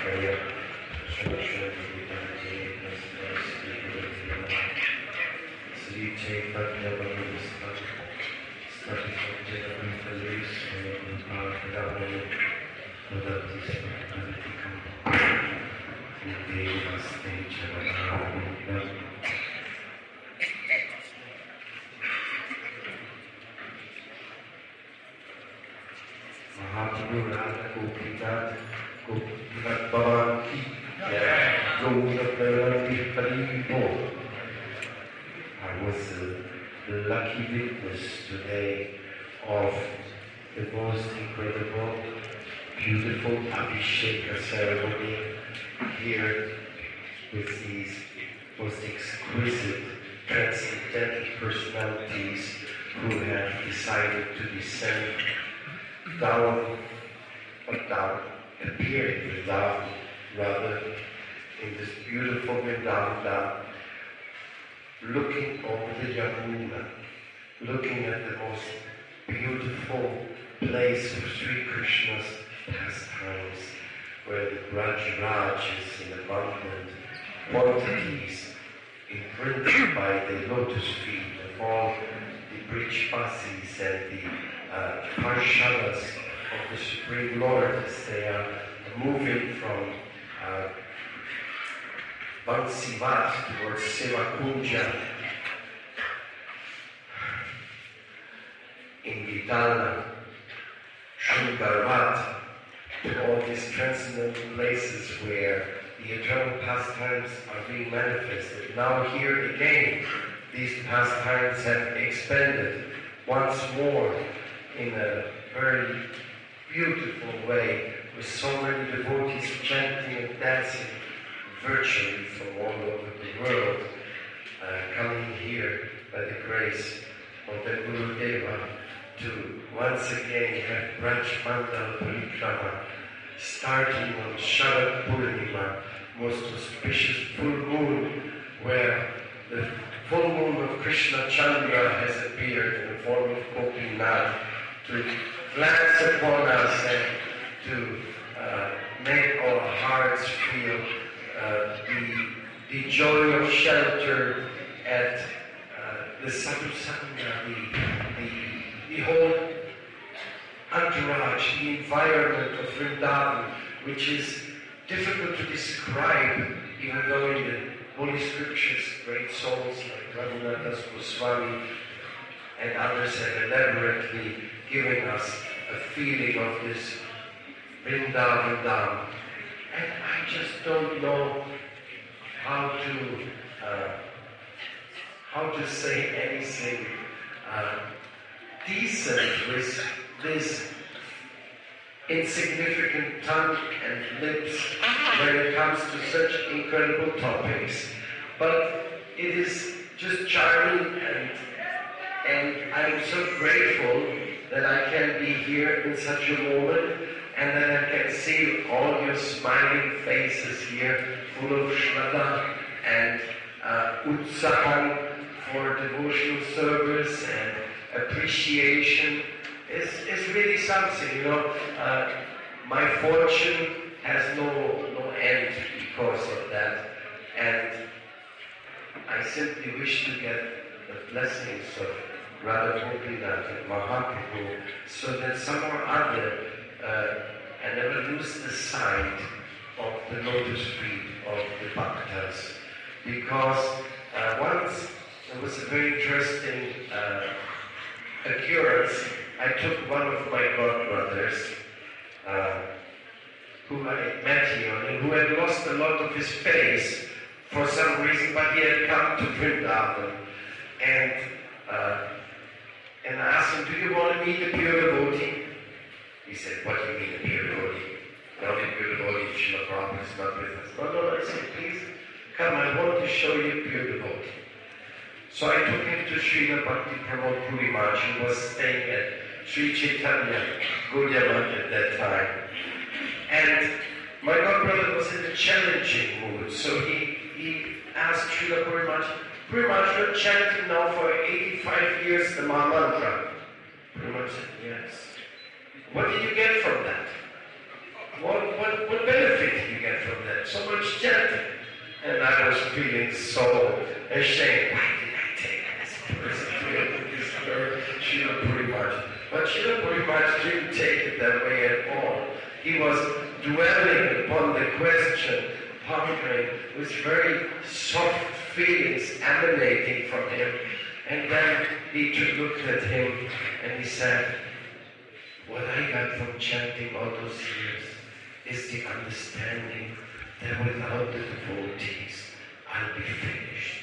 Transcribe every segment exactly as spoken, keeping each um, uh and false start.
Mahaprabhu Radha Gopinath Gopinath Bhavan Ki Jai Gaura Premanandi Hari Bol. I was the lucky witness today of the most incredible, beautiful Abhisheka ceremony here with these most exquisite, transcendental personalities who have decided to descend down, but down, appearing Vrindavan, rather, in this beautiful Vrindavan, looking over the Yamuna, looking at the most beautiful place of Sri Krishna's pastimes, where the Braj Raj is in abundant quantities, imprinted by the lotus feet of all the Brijvasis and the uh, Parshadas of the Supreme Lord as they are moving from uh, Bansivat towards Sevakunja in Vidala, Shungarvat, to all these transcendental places where the eternal pastimes are being manifested. Now here again, these pastimes have expanded once more in a very beautiful way, with so many devotees chanting and dancing virtually from all over the world, uh, coming here by the grace of the Guru Deva to once again have Braj Mandal Parikrama, starting on Sharad Purnima, most auspicious full moon, where the full moon of Krishna Chandra has appeared in the form of Gopinath to glance upon us and to uh, make our hearts feel uh, the, the joy of shelter at uh, the Sadhusanga, the, the, the whole entourage, the environment of Vrindavan, which is difficult to describe, even though in the Holy Scriptures, great souls like Raghunath Goswami and others have elaborately given us a feeling of this Vrindavan Dham. And I just don't know how to uh, how to say anything uh, decent with this insignificant tongue and lips when it comes to such incredible topics. But it is just charming, and and I'm so grateful that I can be here in such a moment, and that I can see all your smiling faces here, full of shraddha and uh, utsahan for devotional service and appreciation. It's, it's really something, you know. Uh, my fortune has no, no end because of that, and I simply wish to get the blessings of Radha Gopinath and Mahaprabhu, so that somehow or other uh, I never lose the sight of the lotus feet of the bhaktas. Because uh, once there was a very interesting uh, occurrence. I took one of my godbrothers, uh, who I met here, and who had lost a lot of his face for some reason, but he had come to Vrindavan. And uh, and I asked him, do you want to meet a pure devotee? He said, what do you mean a pure devotee? The only pure devotee, Srila Prabhupada is not with us. No, no, I said, please, come, I want to show you a pure devotee. So I took him to Srila Bhakti Pramod Puri Maharaj, who was staying at Sri Chaitanya Gaudiya at that time. And my godbrother was in a challenging mood, so he, he asked Srila Puri Maharaj, Puri Maharaj, you're chanting now for eighty-five years the Maha Mantra. Puri Maharaj said, yes. What did you get from that? What, what, what benefit did you get And I was feeling so ashamed. Why did I take this person to this girl? Srila Prabhupada. But Srila Prabhupada didn't take it that way at all. He was dwelling upon the question, pondering, with very soft feelings emanating from him. And then he looked at him and he said, what I got from chanting all those years is the understanding that without the devotees, I'll be finished.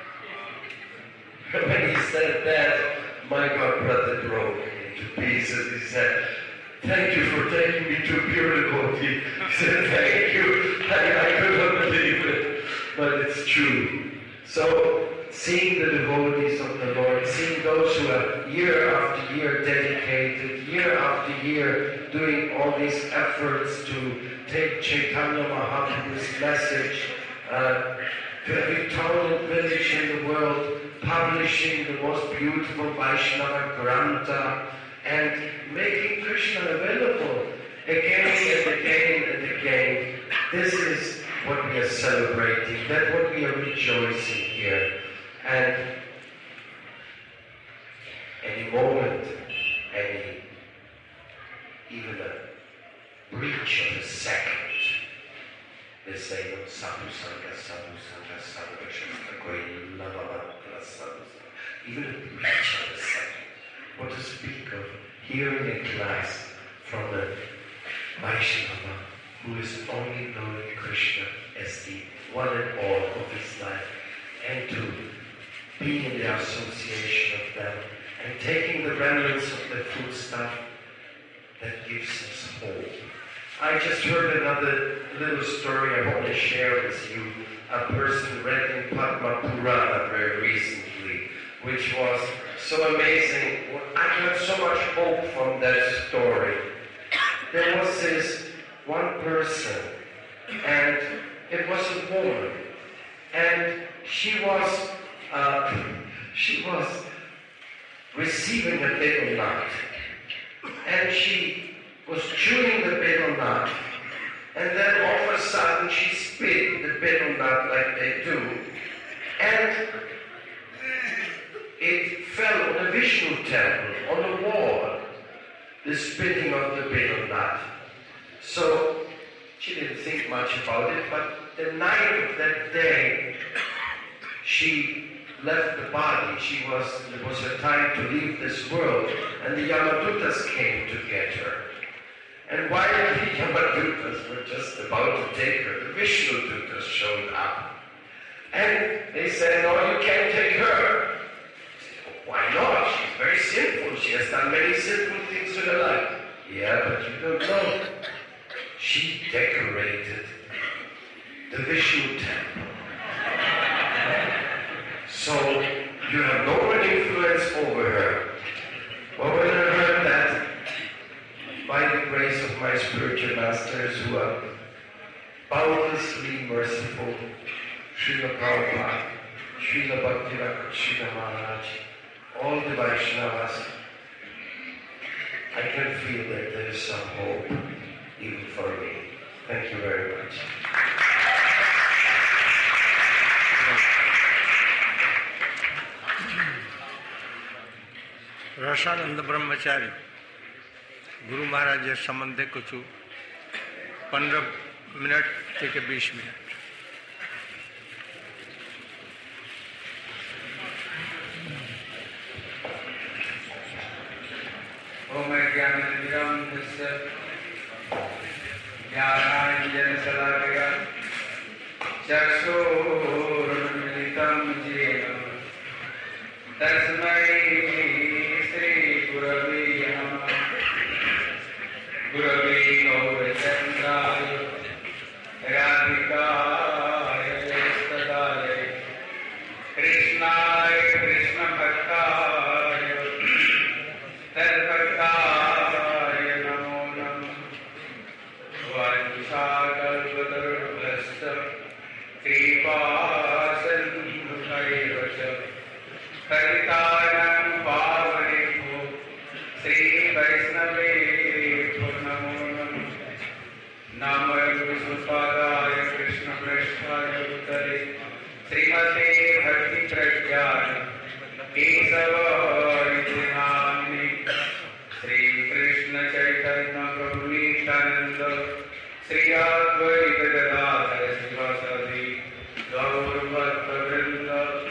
When he said that, my godbrother broke into pieces. He said, thank you for taking me to a pure devotee. He said, thank you. I, I could not believe it, but it's true. So, seeing the devotees of the Lord, seeing those who are year after year dedicated, year after year doing all these efforts to take Chaitanya Mahaprabhu's message uh, to every town and village in the world, publishing the most beautiful Vaishnava Grantha and making Krishna available again and again and again. This is what we are celebrating, that's what we are rejoicing here. And any moment, any, even a breach of a second, they say, no, sadhu sangha, sadhu sangha, sadhu sangha, koi lavavatra sadhu sangha. Even a breach of a second. What to speak of hearing a class from a Vaishnava who is only knowing Krishna as the one and all of his life, and to be in the association of them and taking the remnants of the food stuff that gives us hope. I just heard another little story I want to share with you. A person read in Padma Purana very recently, which was so amazing. I got so much hope from that story. There was this one person, and it was a woman, and she was uh, she was receiving a betel nut, and she was chewing the betel nut, and then all of a sudden she spit the betel nut like they do, and it fell on the Vishnu temple, on the wall, the spitting of the betel nut. So she didn't think much about it, but the night of that day, she left the body. She was, it was her time to leave this world, and the Yamadutas came to get her. And while the Yamadutas were just about to take her, the Vishnu Dutas showed up. And they said, no, you can't take her. Why not? She's very sinful. She has done many sinful things in her life. Yeah, but you don't know. She decorated the Vishnu temple. So you have no one influence over her. Well, when I heard that, by the grace of my spiritual masters who are boundlessly merciful, Srila Prabhupada, Srila Bhaktivinoda Srila Maharaj, all the Vaishnavas, I can feel that there is some hope even for me. Thank you very much. રસાનંદ બ્રહ્મચારી ગુરુ મહારાજે સંબંધે કુછ પંદર minute থেকে बीस minute ओम ज्ञाननिधिं तस्य ज्ञानाञ्जन शलाकया चक्षुरुन्मिलितं येन तस्मै श्री गुरवे नमः। गुरवे गौरचन्द्राय राधिकाय सदाय कृष्णाय कृष्णभक्ताय तद्भक्ताय नमो नमः। वाञ्छाकल्पतरुभ्यश्च कृपासिन्धुभ्यैव च पतितानां पावनेभ्यो श्रीवैष्णवेभ्यो नमो नमः। नमो विष्णुपादाय कृष्ण पृष्ठाय उत्तरे श्रीमते भक्ति प्रज्ञान केशव इति नाम्नि श्री कृष्ण चैतन्य प्रभु नित्यानंद श्री अद्वैत गदाधर शिवासादि गौर भक्त वृंद।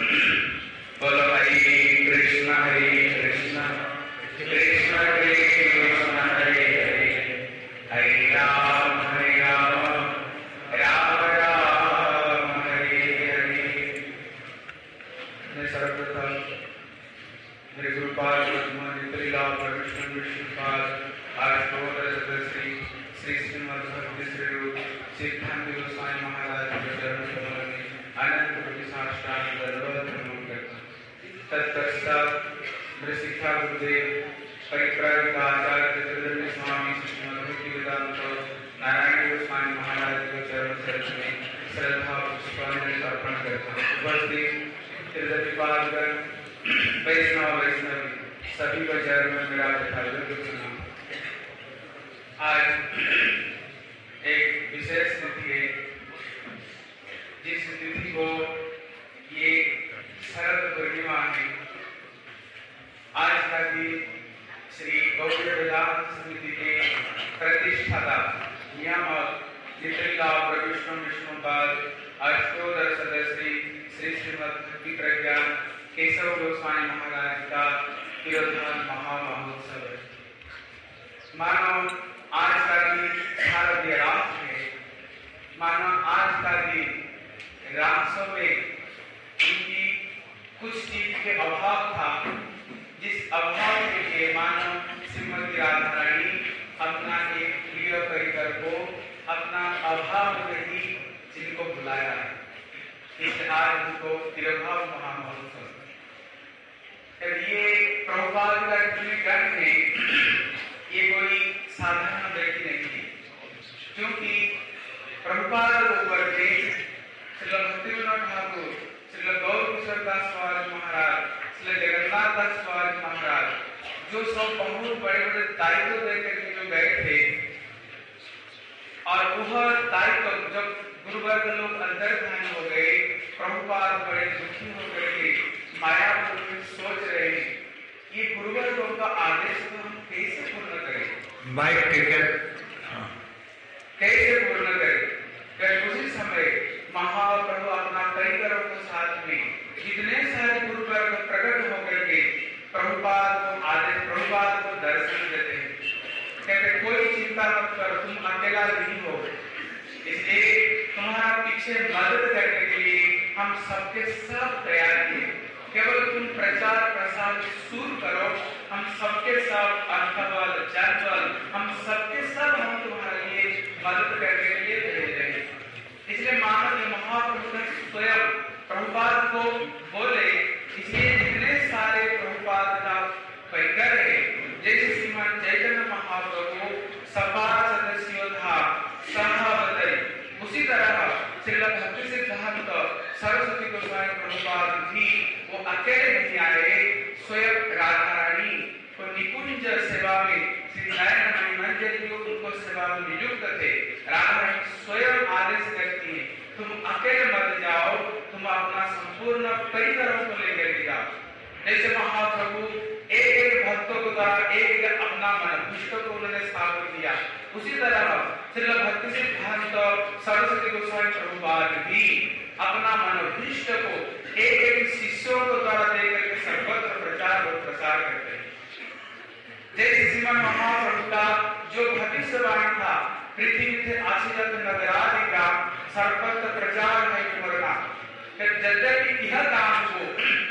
बोलो हरि कृष्ण हरि कृष्ण कृष्ण कृष्ण हरे हरे हरे राम हरे राम राम राम हरे हरे। मैं सर्वप्रथम मेरे गुरुपाद लीला विष्णु विष्णुपाद आष्टोत्तर सदस्य श्री श्रीमद् भक्ति श्री रूप सिद्धांत गोस्वामी महाराज के चरण कमल में अनंत कोटि साष्टांग दंडवत प्रणाम करता हूं। तत्पश्चात मेरे शिक्षा गुरुदेव परिप्राजक आचार्य चतुर्दंड स्वामी श्रीमद् भक्ति वेदांत नारायण गोस्वामी महाराज के चरण सरोज में श्रद्धा पुष्पांजलि अर्पण करता हूं। उपस्थित तीर्थपालगण वैष्णव वैष्णवी सभी को चरण में मेरा यथायोग्य प्रणाम। आज एक विशेष तिथि है जिस तिथि को ये शरद पूर्णिमा है। आज का दिन श्री गौड़ वेदांत समिति के प्रतिष्ठाता नियामक नित्रिला विष्णु विष्णुपाद अष्टोत्तर सदस्य श्री श्रीमद् भक्ति प्रज्ञान केशव गोस्वामी महाराज का तिरोधान महामहोत्सव है। मानो आज का दिन शारदीय रात है। मानो आज का दिन रासों में उनकी कुछ चीज के अभाव था, जिस अभाव के लिए मानो श्रीमती राधा रानी अपना एक प्रिय परिकर को अपना अभाव में ही जिनको बुलाया है। इसलिए आज उनको तिरुभाव महामहोत्सव। ये प्रभुपाद का गण है, ये कोई साधारण व्यक्ति नहीं है, क्योंकि प्रभुपाद को ऊपर थे श्री भक्तिविनोद ठाकुर, श्री गौर किशोर दास स्वामी महाराज, श्री जगन्नाथ दास स्वामी महाराज, जो सब बहुत बड़े बड़े दायित्व देकर के जो गए थे, और वह दायित्व जब गुरुवर्ग लोग अंतर्धान हो गए, प्रभुपाद बड़े दुखी होकर के मायापुर में सोच रहे हैं ये गुरुवर्गों का आदेश को हम कैसे पूर्ण करें, माइक टिकट कैसे पूर्ण करें। फिर उसी समय महाप्रभु अपना परिकरों के साथ में कितने सारे गुरुवर्ग प्रकट होकर के प्रभुपाद को आदेश प्रभुपाद को दर्शन देते हैं। कहते कोई चिंता मत करो, तुम अकेला नहीं हो, इसलिए तुम्हारा पीछे मदद करने के लिए हम सबके सब तैयार हैं। केवल तुम प्रचार प्रसार शुरू करो, हम सबके सब अर्थबल जनबल हम सबके सब हम तुम्हारे लिए मदद करने के लिए भेज रहे हैं। इसलिए मानव महाप्रभु ने स्वयं प्रभुपाद को बोले, इसलिए जितने सारे प्रभुपाद का परिकर है, जैसे श्रीमद् चैतन्य महाप्रभु सपा सदस्यों था सहावतई, उसी तरह श्रील भक्ति सिद्धांत सरस्वती गोस्वामी प्रभुपाद भी वो अकेले नहीं आए, स्वयं राधा रानी को निकुंज सेवा में श्री नारायण मंदिर जो उनको सेवा में नियुक्त थे, राधा रानी स्वयं आदेश करती है तुम अकेले मत जाओ, तुम अपना संपूर्ण परिवारों को लेकर के जाओ। जैसे महाप्रभु एक एक भक्तों को द्वारा एक एक अपना मन भ्रष्ट को उन्होंने स्थापित किया, उसी तरह श्री भक्ति सिद्धांत सरस्वती गोस्वामी प्रभुपाद भी अपना मनोभीष्ट को एक एक शिष्यों को द्वारा देकर के सर्वत्र प्रचार और प्रसार करते हैं। जैसे श्रीमन महाप्रभु का जो भविष्यवाणी था, पृथ्वी से आशीर्वाद नगरादि का सर्वत्र प्रचार है करना, यद्यपि यह काम को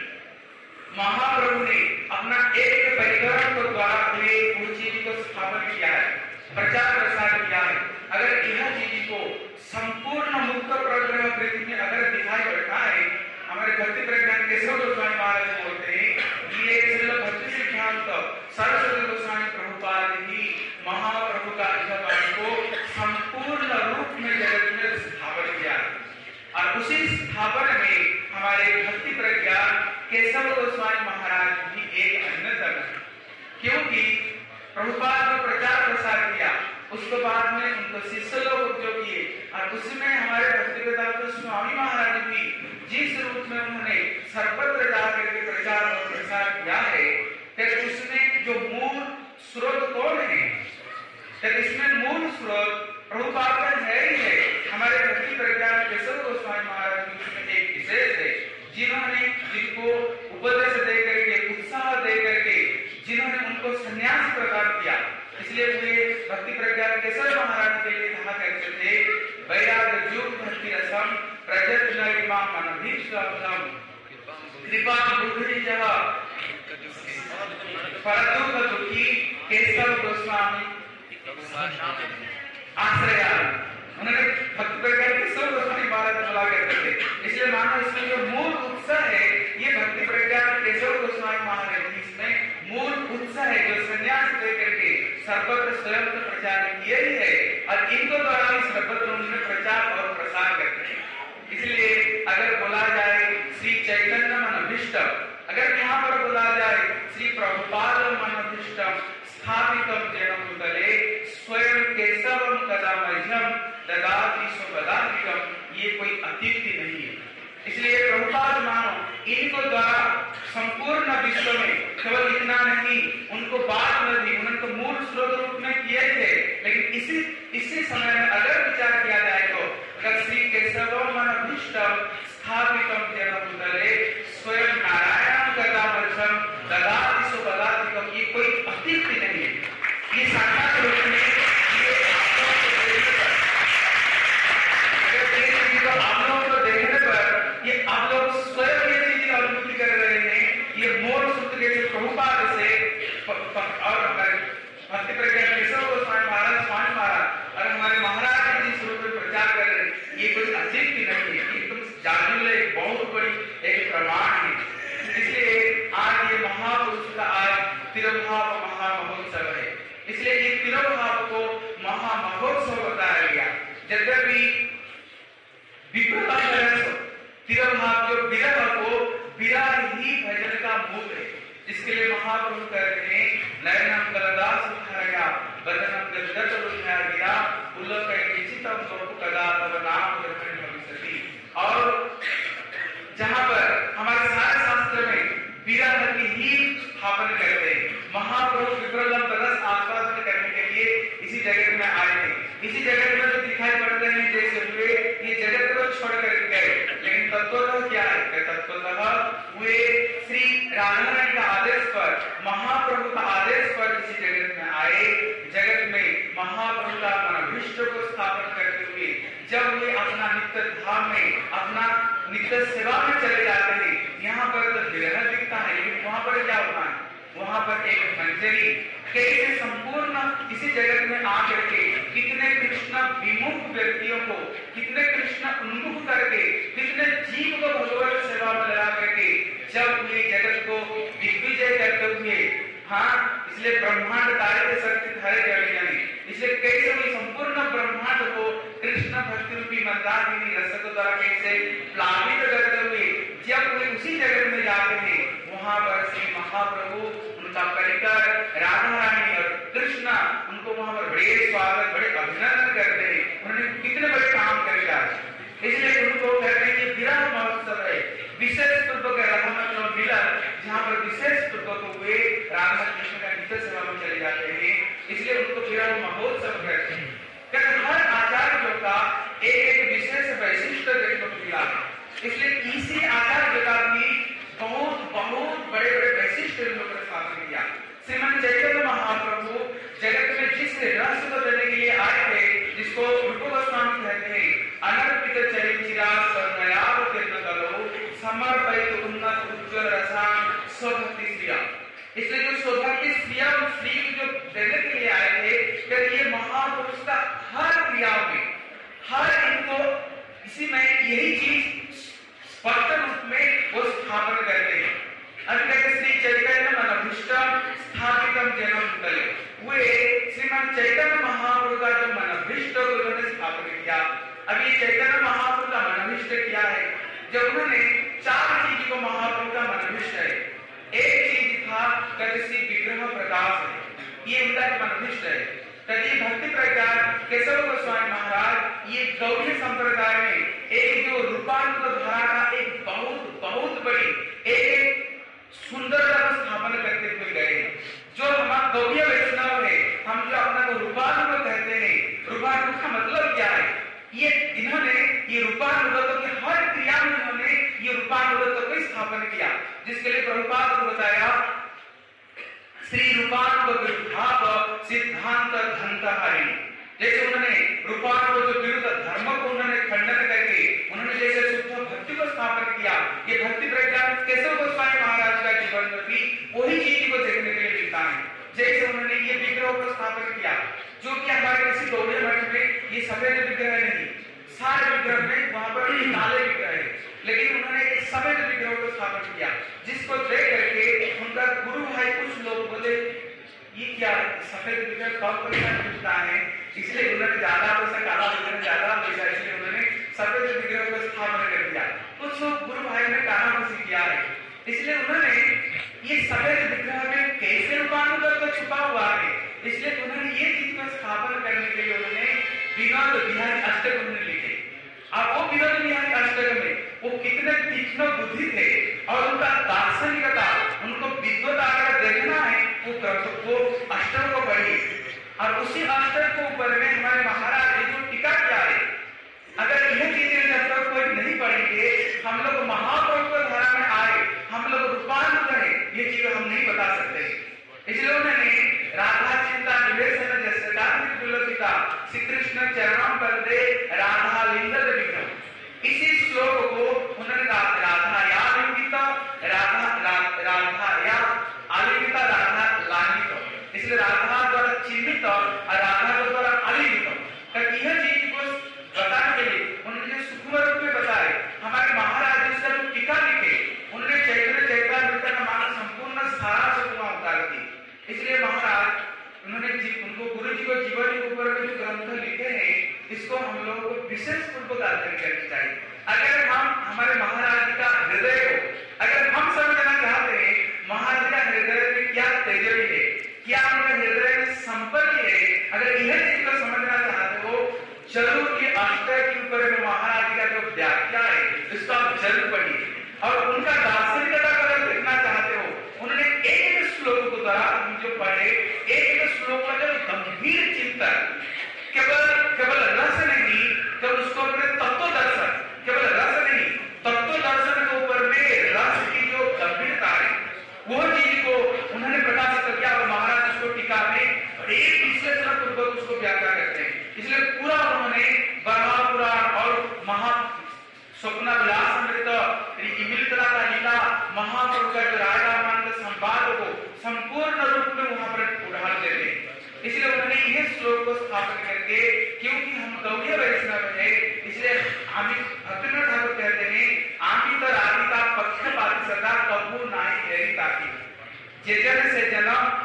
महाप्रभु ने अपना एक परिवार को द्वारा चीज को स्थापन किया है, प्रचार प्रसार किया है। अगर यह चीज को संपूर्ण मुक्त प्रग्रह पृथ्वी में अगर दिखाई पड़ता है, हमारे भक्ति प्रज्ञान केशव गोस्वामी महाराज बोलते हैं ये भक्ति सिद्धांत सरस्वती गोस्वामी प्रभुपाद ही महाप्रभु का इच्छावाणी को संपूर्ण रूप में जगत में स्थापन किया, और उसी स्थापन में हमारे भक्ति प्रज्ञान केशव गोस्वामी महाराज भी एक अन्यतम है। क्योंकि प्रभुपाद जो प्रचार प्रसार किया उसको बाद में उनको शिष्य लोग उपयोग किए और उसमें हमारे भक्तिवेदांत स्वामी महाराज भी जिस रूप में उन्होंने सर्वत्र जाकर के प्रचार और प्रसार किया है, फिर उसमें जो मूल स्रोत कौन है? फिर इसमें मूल स्रोत प्रभुपाद का है ही है। हमारे भक्ति प्रज्ञान केशव गोस्वामी महाराज की उसमें एक विशेष है, जिन्होंने जिनको उपदेश दे करके, उत्साह दे करके, जिन्होंने उनको संन्यास प्रदान किया। इसलिए वे भक्ति प्रज्ञान केशव महाराज के लिए कहा करते थे, वैराग्य युग भक्ति रसम प्रजत नलिमा मनभीष्टम कृपा बुद्धि जह परदुख दुखी केशव गोस्वामी आश्रया। उन्होंने भक्ति प्रज्ञान केशव गोस्वामी महाराज बोला करते थे। इसलिए मानो इसमें जो मूल उत्साह है, ये भक्ति प्रज्ञान केशव गोस्वामी महाराज की इसमें मूल उत्साह है, जो संन्यास लेकर के सर्वत्र स्वयं प्रचार किए ही है और इनको द्वारा इस सर्वत्र उन्होंने प्रचार और प्रसार करते हैं। इसलिए अगर बोला जाए श्री चैतन्य मनभीष्टम, अगर यहाँ पर बोला जाए श्री प्रभुपाद मनभीष्टम स्थापितम जैनकुतले स्वयं केशवम कदा मध्यम ददाति स्वपदाधिकम, ये कोई अतिथि नहीं है। इसलिए प्रभुपाद मानो इनको द्वारा संपूर्ण विश्व में केवल इतना नहीं, उनको बाद में भी उनको मूल स्रोत रूप में किए थे, लेकिन इसी इसी समय में अगर विचार किया जाए तो अगर श्री केशवम मनभीष्टम स्थापितम जैनकुतले स्वयं नारायण कदा मध्यम ददाति स्वपदाधिकम, ये कोई अतिथि नहीं है, ये साक्षात रूप में ये आप लोगों को देखने पर ये आप लोग स्वयं ये चीज अनुभूति कर रहे हैं। ये मूल सूत्र के प्रभुपाद से और भक्ति प्रज्ञान केशव गोस्वामी महाराज स्वामी महाराज और हमारे महाराज जी जिस रूप में प्रचार कर रहे हैं, ये कोई अतिथि नहीं है, ये तुम जाने एक बहुत बड़ी एक प्रमाण है। इसलिए आज ये महापुरुष का आज तिरुभाव महामहोत्सव है। इसलिए ये तिरुभाव को महामहोत्सव बताया गया। यद्यपि तिरुभाव जो विरह को विरह ही भजन का मूल है, जिसके लिए महाप्रभु कहते हैं नयनम कलदास उठाया बदनम गदगद उठाया पुलक निश्चितम लोक कदा तब नाम ग्रहण भविष्यति। और जहां पर हमारे सारे शास्त्र में विरह की ही स्थापन करते हैं। महाप्रभु विप्रलम तदस आस्वादन करने के लिए इसी जगत में आए थे। इसी जगत में जो दिखाई पड़ते हैं जैसे हुए, ये जगत को छोड़ कर गए, लेकिन तत्वतः क्या है? तत्वतः वे श्री राधारानी का आदेश पर, महाप्रभु का आदेश पर इसी जगत में आए। जगत में महाप्रभु का मनभीष्ट को स्थापन करते हुए जब वे अपना नित्य धाम में, अपना नित्य सेवा में चले जाते हैं, यहाँ पर तो विरह दिखता है, लेकिन वहां पर क्या होता है? वहां पर एक मंजरी कैसे संपूर्ण इसी जगत में आकर के कितने कृष्ण विमुख व्यक्तियों को, कितने कृष्ण उन्मुख करके, कितने जीव को भगवत सेवा में लगा करके जब ये जगत को दिग्विजय करते हुए, हाँ, इसलिए ब्रह्मांड तारे के शक्ति धारे जड़ जाने, इसलिए कैसे हुई संपूर्ण ब्रह्मांड को कृष्ण भक्ति रूपी मंदाकिनी रस द्वारा कैसे प्लावित करते हुए जब वे उसी जगत में जाते हैं, वहां पर श्री महाप्रभु उनका परिकर राधा रानी और कृष्णा उनको वहां पर बड़े स्वागत, बड़े अभिनंदन करते हैं। उन्होंने कितने बड़े काम करके आए, इसलिए उनको कहते हैं कि विरह महोत्सव है। विशेष पूर्वक राधा मिलन, जहाँ पर विशेष पूर्वक हुए राधा कृष्ण का नित्य सेवा में चले जाते हैं, इसलिए उनको विरह महोत्सव कहते हैं। हर आचार्यों का एक एक विशेष वैशिष्ट देखने को मिला, इसलिए इसी आचार्य का भी बहुत बहुत बड़े बड़े वैशिष्ट स्थापन किया। श्रीमद चैतन्य महाप्रभु जगत में जिस रहस्य को देने के लिए आए थे, जिसको रूप गोस्वामी कहते हैं, अनर्पित चरिचिराग नयाव तीर्ण करो समर्पित उन्नत उज्ज्वल रसायन स्वभक्ति श्रिया। इसलिए जो स्वभक्ति श्रिया श्री जो देने के लिए आए थे, फिर ये महापुरुष का हर क्रियाओं में, हर इनको इसी में यही चीज स्पष्ट रूप में वो स्थापन करते हैं। अभी कहते श्री चैतन्य मनभीष्टम स्थापितम जैनकुतले, वे श्रीमद चैतन्य महाप्रभु का जो मनभीष्ट उन्होंने स्थापन किया। अभी चैतन्य महाप्रभु का मनभीष्ट क्या है? जब उन्होंने चार चीज को महाप्रभु का मनभीष्ट है। एक चीज था कहते श्री विग्रह प्रकाश है, ये उनका मनभीष्ट है। कभी भक्ति प्रज्ञान ये गौड़ीय संप्रदाय में एक जो रूपानुग धारा का एक बहुत बहुत बड़ी एक एक सुंदरता को स्थापन करते हुए गए हैं। जो हमारा गौड़ीय वैष्णव है, हम जो अपना को रूपानुग कहते हैं, रूपानुग का मतलब क्या है? ये इन्होंने ये रूपानुगत की हर क्रिया में इन्होंने ये रूपानुगत को स्थापन किया, जिसके लिए प्रभुपाद को बताया श्री रूपानुग विरुद्धाप सिद्धांत धंतहारिणी। जैसे उन्होंने रूपानुग जो विरुद्ध धर्म को उन्होंने खंडन करके उन्होंने जैसे शुद्ध भक्ति को स्थापन किया, ये भक्ति प्रज्ञा केशव गोस्वामी महाराज का जीवन में भी वही चीज को देखने के लिए मिलता है। जैसे उन्होंने ये विग्रह को स्थापन किया, जो कि हमारे किसी गौड़ीय मठ में ये सफेद विग्रह नहीं, सारे विग्रह में वहां पर काले विग्रह है, लेकिन उन्होंने एक सफेद विग्रह को स्थापन किया, जिसको देख करके उनका गुरु भाई कुछ लोग बोले ये क्या सफेद विग्रह कम पैसा मिलता है, इसलिए उन्होंने ज्यादा पैसा काला विग्रह ज्यादा पैसा, इसलिए उन्होंने सफेद विग्रह को स्थापना कर दिया। कुछ लोग गुरु भाई ने कानाफूसी किया है, इसलिए उन्होंने ये सफेद विग्रह में कैसे रूपानुगत तो छुपा हुआ है, इसलिए उन्होंने ये चीज को स्थापन करने के लिए उन्होंने विनोद बिहारी अष्टक उन्होंने लिखे। अब वो विनोद बिहारी अष्टक में वो कितने तीक्ष्ण बुद्धि थे और उनका दार्शनिकता, उनको विद्वता अगर देखना है वो वो अष्टक को पढ़िए। और उसी अष्टक को ऊपर में हमारे महाराज ने जो टीका किया है, अगर यह चीजें जब तक कोई नहीं पढ़ेंगे, हम लोग महाप्रभु धारा में आए, हम लोग रूपानुग है, ये चीज हम नहीं बता सकते। इसलिए उन्होंने राधा चिंता निवेशन जैसे का श्री कृष्ण चरणों पर दे राधा लिंगद विग्रह, इसी श्लोक को उन्होंने राधा या लिंगिता राधा राधा या आलिंगिता राधा लांगित, इसलिए राधा द्वारा चिन्हित और राधा द्वारा आलिंगित, यह चीज को बताने के लिए उन्होंने सूक्ष्म रूप में बताए। हमारे महाराज जिस तरह टीका लिखे, उन्होंने चैतन्य चैतन्य का मानस संपूर्ण सारा सूक्ष्म उतार दी। इसलिए महाराज उन्होंने उनको गुरु जी को जीवन के ऊपर जो ग्रंथ लिखे हैं, इसको हम लोगों को विशेष पूर्वक अध्ययन करनी चाहिए। अगर हम हमारे महाराज का हृदय को अगर हम समझना चाहते हैं, महाराज का हृदय में क्या तेजरी है, क्या उनके हृदय में संपत्ति है, अगर यह चीज को समझना चाहते हो, जरूर ये अष्टक के ऊपर में महाराज का जो व्याख्या है इसको आप जरूर पढ़िए। और उनका दार्शनिकता को अगर देखना चाहते हो, उन्होंने एक एक श्लोक को द्वारा हम जो पढ़े, एक एक श्लोक का जो गंभीर चिंतन, केवल केवल रस नहीं, केवल उसको अपने तत्व दर्शन, केवल रस नहीं तत्व दर्शन के ऊपर में रस की जो गंभीरता है, वह चीज को उन्होंने प्रकाशित किया और महाराज उसको टीका में एक विश्लेषण पूर्वक उसको व्याख्या करते हैं। इसलिए पूरा उन्होंने ब्रह्मा पुराण और महा स्वप्न विलास अमृत मिलतला का लीला महाप्रभु का राजानंद संवाद को संपूर्ण रूप में वहां पर उदाहरण देते हैं। इसलिए उन्होंने यह श्लोक को स्थापित करके, क्योंकि हम गौड़ीय वैष्णव है, इसलिए भक्तिनाथ ठाकुर कहते हैं आमी तो राधिका पक्षपाती सदा कबू नाई हेरी ताकी, जे जन से जन्म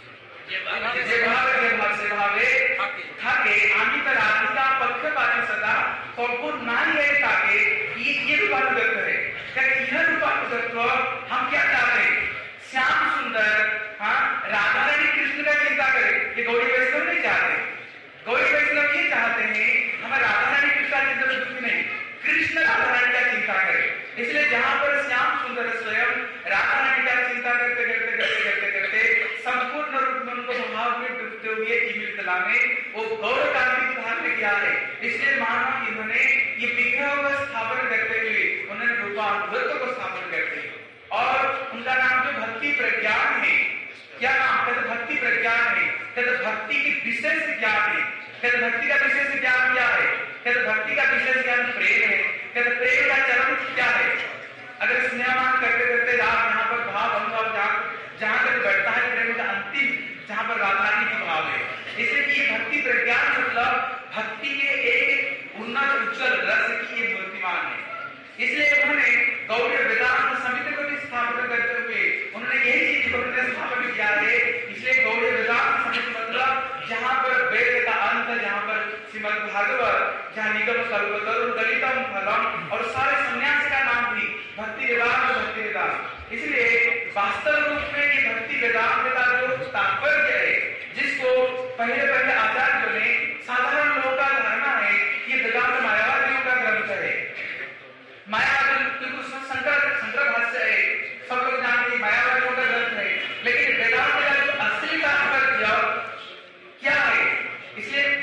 जे भावे जे मत से भावे थाके आमी तो राधिका पक्षपाती सदा कबू नाई हेरी ताके, ये ये रूपानुगत है। क्या यह रूपानुगत हम क्या चाहते हैं? श्याम सुंदर, हाँ, राधा रानी कृष्ण का चिंता करें, ये गौड़ी वैष्णव नहीं चाहते। गौड़ी वैष्णव ये चाहते हैं हमें राधा रानी कृष्ण का चिंता दुख नहीं, कृष्ण राधा रानी का चिंता करें। इसलिए जहां पर श्याम सुंदर स्वयं राधा रानी का चिंता करते करते करते करते करते संपूर्ण रूप में उनको भाव में डूबते हुए मिलतला में वो गौर कांति धारण किया है। इसलिए मानो इन्होंने ये विग्रह का स्थापन करते हुए उन्होंने रूपानुगत को स्थापन करते हैं। और उनका नाम जो भक्ति प्रज्ञान है, क्या नाम कहते? भक्ति प्रज्ञान है। कहते भक्ति की विशेष ज्ञान है। कहते भक्ति का विशेष ज्ञान क्या है? कहते भक्ति का विशेष ज्ञान प्रेम है। कहते प्रेम का चरम क्या है? अगर स्नेहमान करते करते रात यहाँ पर भाव अनुभव जहां तक बैठता है, प्रेम का अंतिम जहां पर राधा रानी की भाव है। इसलिए ये भक्ति प्रज्ञान मतलब भक्ति के एक उन्नत उज्जवल रस की ये मूर्तिमान है। इसलिए उन्होंने गौड़ीय वेदांत समिति को भी स्थापना करते हुए उन्होंने यही चीज को स्थापन किया है। इसलिए गौड़ीय वेदांत समिति मतलब जहां पर वेद का अंत, जहां पर श्रीमद् भागवत, जहां निगम कल्पतरु दलितम फलम और सारे सन्यास का नाम भी भक्ति वेदांत भक्ति वेदांत। इसलिए वास्तव रूप में ये भक्ति वेदांत का जो तात्पर्य है, जिसको पहले पहले आचार्यों ने साधारण लोगों का धारणा है ये वेदांत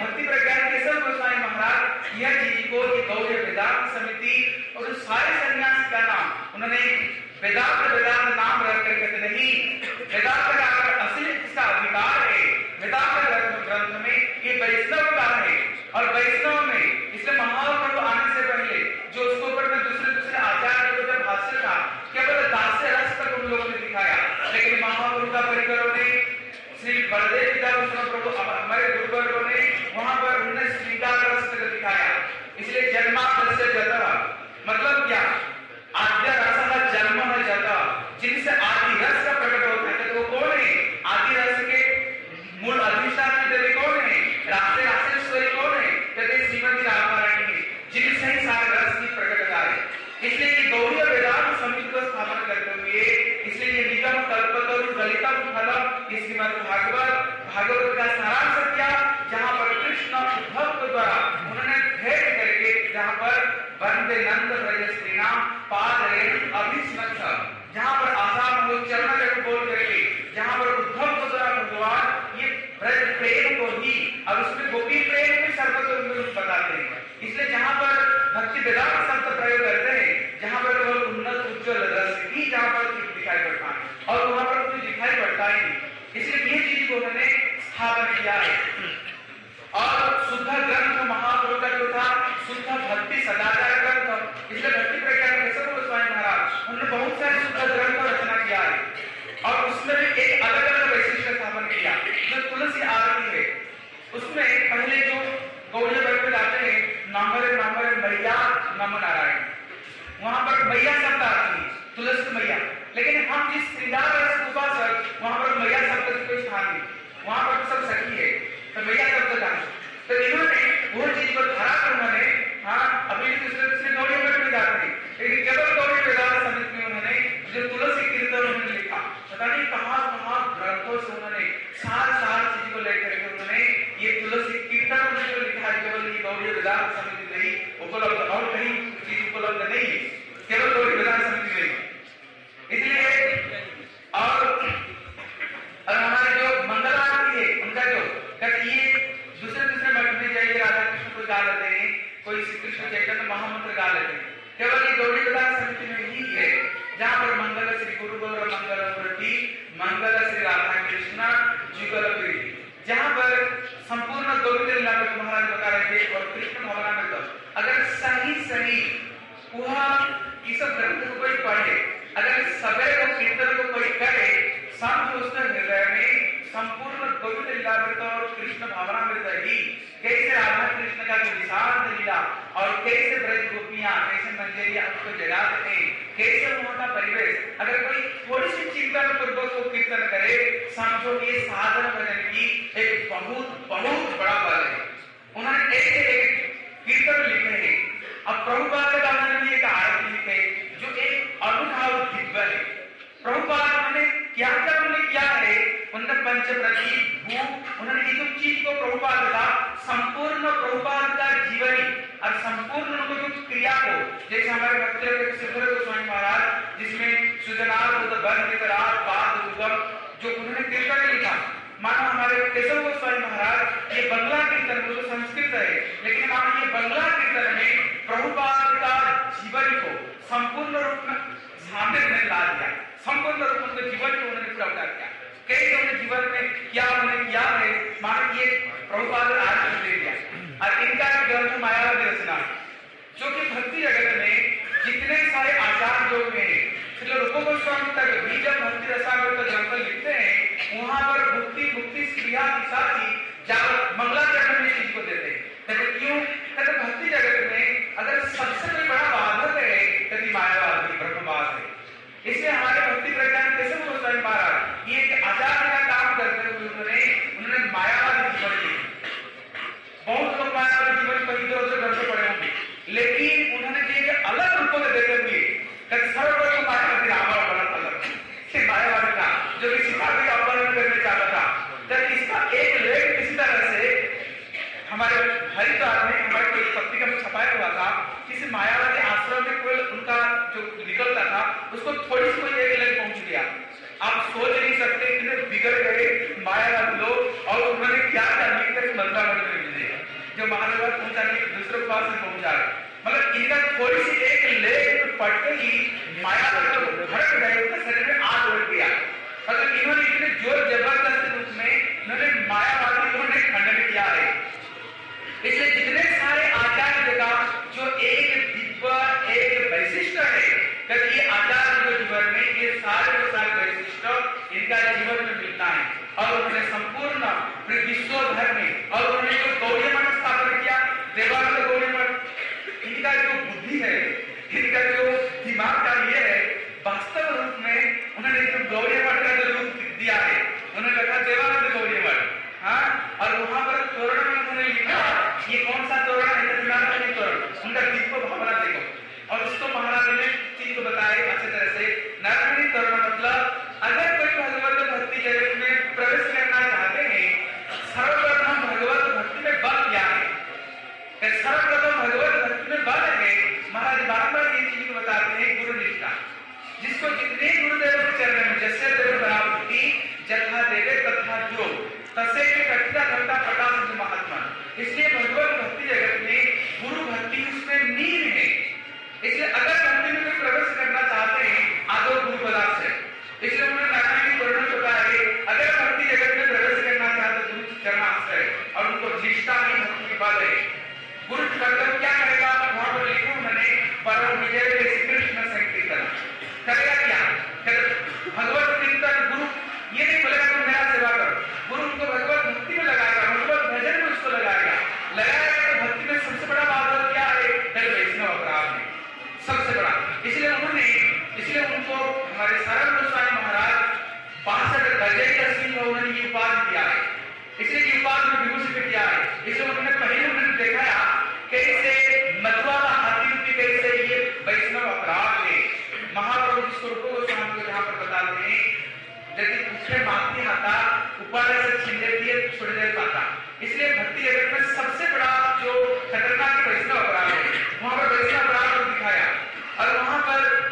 भक्ति प्रज्ञान केशव गोस्वामी महाराज यह चीज को ये गौड़ वेदांत समिति और सारे सन्यासी का नाम उन्होंने वेदांत वेदांत नाम रख कर कहते नहीं, वेदांत का अगर असली इसका अधिकार है वेदांत ग्रंथ में ये वैष्णव का है और वैष्णव में इसलिए महाप्रभु आने से पहले जो उसके ऊपर में दूसरे दूसरे आचार्य को जब भाष्य था केवल दास्य रस तक उन लोगों ने दिखाया, लेकिन महाप्रभु का परिकरों ने श्री बलदेव पिता प्रभु हमारे गुरुवर्गों ने वहां पर उन्होंने श्रीकार रस तक दिखाया। इसलिए जन्माद्य जता मतलब क्या, आद्य रस जन्म है जता, जिनसे आदि रस का प्रकट होता है। तो वो कौन है? आदि रस के मूल अधिष्ठान देवी कौन है? रास्ते रास्तेश्वरी कौन है? कहते श्रीमती राधा रानी है, जिनसे ही सारे रस की प्रकटता है। इसलिए ये गौड़ीय वेदांत समिति को स्थापन करते हुए इसलिए ये निगम कल्पतरु ललितम फलम इस श्रीमद् भागवत भागवत का सारांश किया, जहाँ पर कृष्ण उद्धव के द्वारा उन्होंने भेद करके जहाँ पर वंदे नंद ब्रज श्रीनाम पादरेणु अभिस्मत्, जहाँ पर आसाम लोग चरण जब बोल करके जहाँ पर उद्धव के द्वारा भगवान ये ब्रज प्रेम को ही और उसमें गोपी प्रेम भी सर्वत्र बताते हैं। इसलिए जहाँ पर भक्ति वेदांत शब्द प्रयोग करते हैं, जहाँ पर वो उन्नत उज्जवल रस ही जहाँ पर दिखाई पड़ता है और वहाँ पर कुछ दिखाई पड़ता ही नहीं। इसलिए ये चीज को उन्होंने स्थापन किया है। और शुद्ध ग्रंथ महाप्रभु का जो था शुद्ध भक्ति सदाचार ग्रंथ, इसलिए भक्ति प्रज्ञान केशव गोस्वामी महाराज उन्होंने बहुत सारे शुद्ध ग्रंथ रचना किया है और उसमें भी एक अलग अलग वैशिष्ट स्थापन किया। जो तुलसी आरती है उसमें पहले जो गौड़ीय वर्ग में जाते हैं नंबर नंबर मैया नमो नारायण, वहां पर मैया शब्द आती है तुलसी मैया, लेकिन हम जिस श्रृंगार रस उपासक वहां पर मैया शब्द की कोई स्थान नहीं, वहां पर सब सखी है तो मैया शब्द का। तो इन्होंने वो चीज को धारा कर उन्होंने हाँ अभी दूसरे दूसरे गौड़ीय वर्ग में जाते हैं, लेकिन केवल गौड़ीय वेदांत समिति में उन्होंने जो तुलसी कीर्तन उन्होंने लिखा, पता नहीं कहाँ कहाँ ग्रंथों से उन्होंने सार सार चीज को लेकर के उन्होंने ये तुलसी कीर्तन उन्होंने जो लिखा है, केवल ये गौड़ीय वेदांत समिति में ही उपलब्ध और कहीं चीज उपलब्ध नहीं है, केवल गौड़ीय वेदांत समिति में। इसलिए और और हमारे जो मंगल आरती है उनका जो कहते ये दूसरे दूसरे मठ में जाइए राधा कृष्ण को गा लेते हैं, कोई श्री कृष्ण चैतन्य महामंत्र गा लेते हैं, केवल ये गौड़ीय वेदांत समिति में ही है जहाँ पर मंगल श्री गुरु गौर मंगल मूर्ति मंगल श्री राधा कृष्ण जुगल प्रीति, जहाँ पर संपूर्ण गौरी लीला में महाराज बता रहे थे और कृष्ण भवनामृत अगर सही सही वह इस ग्रंथ को कोई पढ़े, अगर सबै को कीर्तन को कोई करे, समझ उसके हृदय में संपूर्ण गौरी लीला और कृष्ण भावनामृत ही कैसे राधा कृष्ण का जो विशाल लीला और कैसे ब्रज गोपियां कैसे मंजरिया उसको जगाते हैं, कैसे वहां का परिवेश अगर कोई थोड़ी सी चिंतन पूर्वक वो कीर्तन करे, समझो ये साधन भजन की एक बहुत बहुत बड़ा बल है। उन्होंने एक से एक कीर्तन लिखे हैं। अब प्रभुपाद का उन्होंने एक आरती लिखे जो एक अनुभव दिव्य है। प्रभुपाद उन्होंने क्या क्या उन्होंने किया है, उन्होंने पंचप्रदीप भूख उन्होंने ये जो चीज को प्रभुपाद का संपूर्ण प्रभुपाद का जीवनी और संपूर्ण उनको जो क्रिया को जैसे हमारे भक्त सिद्धर गोस्वामी महाराज जिसमें सुजनार जो उन्होंने कीर्तन लिखा, मानो हमारे केशव गोस्वामी महाराज ये बंगला कीर्तन तो संस्कृत है, लेकिन मानो ये बंगला कीर्तन में प्रभुपाद का जीवन को संपूर्ण रूप में सामने में ला दिया, संपूर्ण रूप में जीवन को उन्होंने पूरा उतार किया। कैसे उन्होंने जीवन में क्या उन्होंने किया है, मानो ये प्रभुपाद आज दे दिया। और इनका ग्रंथ मायावादी रचना जो कि भक्ति जगत में जितने सारे आचार्य जो हैं, श्री रूप गोस्वामी तक भी जब भक्ति रसामृत का ग्रंथ लिखते हैं वहां पर भक्ति मुक्ति क्रिया के साथ ही जब मंगलाचरण में चीज को देते हैं। कहते क्यों? कहते भक्ति जगत में अगर सबसे कोई बड़ा बाधक है कहते मायावादी ब्रह्मवाद है। इसलिए हमारे भक्ति प्रज्ञान केशव गोस्वामी महाराज ये आचार्य का काम करते हुए उन्होंने उन्होंने मायावादी जीवन लिखा। बहुत लोग मायावादी जीवन पर इधर उधर ग्रंथ पढ़े होंगे, लेकिन उन्होंने ये अलग रूपों में देते हुए सर्वप्रथम मायावादी रावण बना अलग मायावादी का जो कि सीता का अपहरण करने चाहता था। तब इसका एक लेख किसी तरह से हमारे हरिद्वार में हमारे कोई पत्रिका में छपाया हुआ था, किसी मायावादी आश्रम में कोई उनका जो निकलता था उसको थोड़ी सी कोई एक लेख पहुंच गया। आप सोच नहीं सकते कितने बिगड़ गए मायावादी लोग और उन्होंने क्या क्या लिख कर मंत्रालय में भेजे। जो महादेव पहुंचाने के दूसरे के पास पहुंचा रहे। मतलब इनका थोड़ी सी एक लेख पढ़ते ही माया भड़क गए, उनके शरीर में आग उड़ गया। मतलब इन्होंने इतने जोर जबरदस्त रूप में इन्होंने मायावादी ने खंडन किया है। इसलिए जितने सारे आचार्य का जो एक दिव्य एक वैशिष्ट है, कभी ये आचार्य के जीवन में ये सारे के सारे वैशिष्ट इनका जीवन में मिलता है। और उन्होंने संपूर्ण विश्व भर में और उन्होंने जो गौड़ी मठ स्थापन किया, देवानंद गौड़ी मठ, इनका जो बुद्धि है, इनका जो दिमाग का ये है, वास्तव रूप में उन्होंने जो गौड़ी मठ का जो रूप दिया है, उन्होंने लिखा देवानंद गौड़ी मठ। हाँ, और वहां पर तोरण में उन्होंने लिखा ये कौन सा तोरण है, नारायणी तोरण। उनका दिव्य भावना देखो। और उसको महाराज ने चीज को बताए अच्छी तरह से। नारायणी तोरण मतलब अगर कोई भगवत भक्ति जगत में प्रवेश करना चाहते हैं, सर्वप्रथम भगवत भक्ति में बल क्या है? सर्वप्रथम भगवत भक्ति में बल है, महाराज बार बार ये चीज को बताते हैं, गुरु निष्ठा। जिसको जितने गुरुदेव के चरण में जैसे देव प्राप्ति जथा देवे तथा जो तसे के कठिना घंटा प्रकाश महात्मा। इसलिए भगवत भक्ति जगत में गुरु भक्ति उसमें नींव है। इसलिए अगर भक्ति में कोई प्रवेश करना चाहते हैं, आदो गुरु पदार्थ है। इसलिए उन्होंने नारायणी वर्णन बताया है, अगर भक्ति जगत में प्रवेश करना चाहते गुरु चरणाश्रय और उनको निष्ठा ही भक्ति के बाद है। गुरु मतलब क्या करेगा? वहां पर लिखा उन्होंने परम विजय के श्री कृष्ण संकीर्तन करेगा। क्या भगवत कीर्तन? गुरु ये नहीं बोलेगा तुम मेरा सेवा करो, गुरु उनको भगवत भक्ति में लगाएगा, भगवत भजन में उसको लगाएगा। लगाएगा तो भक्ति में सबसे बड़ा बात क्या है? वैष्णव अपराध में सबसे बड़ा। इसलिए उन्होंने इसलिए उनको हमारे सरल गोस्वामी महाराज बासठ गजे का सिंह उन्होंने ये उपाधि दिया है। इसलिए ये उपाधि विभूषित किया है। इसलिए उन्होंने पहले उन्होंने दिखाया कैसे मथुरा का हाथी रूपी कैसे ये वैष्णव अपराध है। महाप्रभु जिसको रूप गोस्वामी को जहां पर बताते हैं, यदि उसके माथी हाथा ऊपर से छीन लेती है छोड़ दे पाता। इसलिए भक्ति जगत में सबसे बड़ा जो खतरनाक वैष्णव अपराध है, वहां पर वैष्णव अपराध को दिखाया। और वहां पर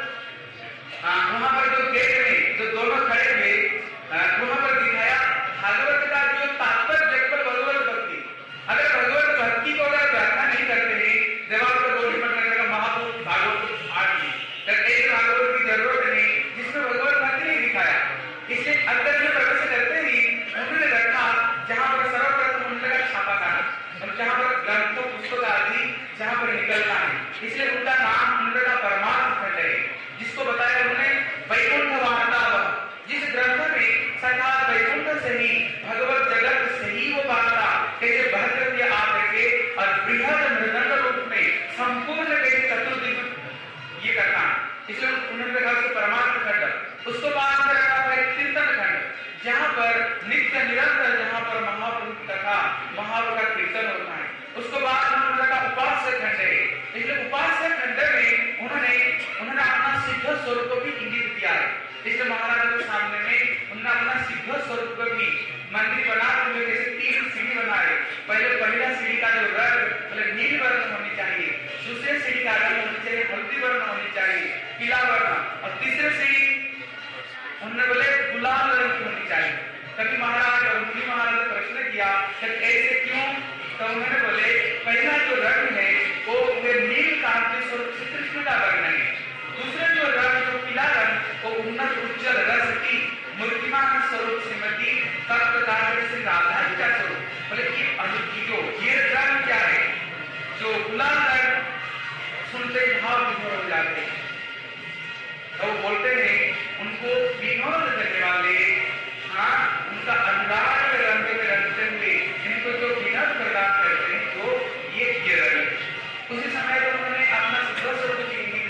वहां पर जो गेट में जो दोनों खड़े हुए, वहां पर दिखाया भागवत का जो तात्पर्य जग पर भगवत भक्ति। अगर भगवत भक्ति को अगर व्याख्या नहीं करते हैं, देवानंद गौड़ी मठ का महापुरुष भागवत आदि एक भागवत की जरूरत नहीं जिसमें भगवत भक्ति नहीं दिखाया। इसलिए अंदर में प्रवेश करते ही उन्होंने रखा जहां पर सर्वप्रथम उन्होंने छापा था और जहां पर ग्रंथों पुस्तक आदि जहां पर निकलता है। इसलिए उनका नाम उन्होंने का परमार्थ खंड है, जिसको बताया उन्होंने वैकुंठ वार्ता। जिस ग्रंथ में साक्षात वैकुंठ से ही भगवत जगत से ही वो वार्ता कैसे बहकर के आ करके और बृहद मृदंग रूप में संपूर्ण कैसे चतुर्दिक ये करना। इसलिए उन्होंने कहा उसको परमार्थ खंड। उसको बाद में रखा था एक कीर्तन खंड, जहां पर नित्य निरंतर जहां पर महापुरुष कथा महापुरुष का कीर्तन होता है। उसको बाद में उन्होंने कहा उपास्य खंड है। इसलिए उपास्य खंड में उन्होंने उन्होंने अपना सिद्ध स्वरूप को भी इंगित किया है। इसलिए महाराज के सामने में उन्होंने अपना सिद्ध स्वरूप को भी मंदिर बनाते हुए कैसे तीन सीढ़ी बनाए। पहले पहला सीढ़ी का जो रंग मतलब नील वर्ण होनी चाहिए, दूसरे सीढ़ी का रंग होनी चाहिए हल्दी वर्ण होनी चाहिए, पीला वर्ण, और तीसरे सीढ़ी उन्होंने बोले गुलाल रंग की होनी चाहिए। कभी महाराज और मुनि महाराज ने प्रश्न किया ऐसे क्यों? तो उन्होंने बोले पहला जो रंग है वो नील कांति स्वरूप श्री कृष्ण का वर्ण है, दूसरा जो रंग जो पीला रंग वो उन्नत उज्जवल रस की मूर्तिमान स्वरूप श्रीमती तत्वधारी श्री राधा जी का स्वरूप। बोले कि जो ये रंग क्या है? जो गुलाल रंग सुनते ही भाव विभोर हो जाते हैं। तो वो बोलते हैं उनको विनोद करने वाले, हाँ उनका अनुराग रंग में रंगते हुए इनको जो विनोद प्रदान करते हैं तो ये ये रंग। उसी समय तो उन्होंने अपना सिद्ध स्वरूप की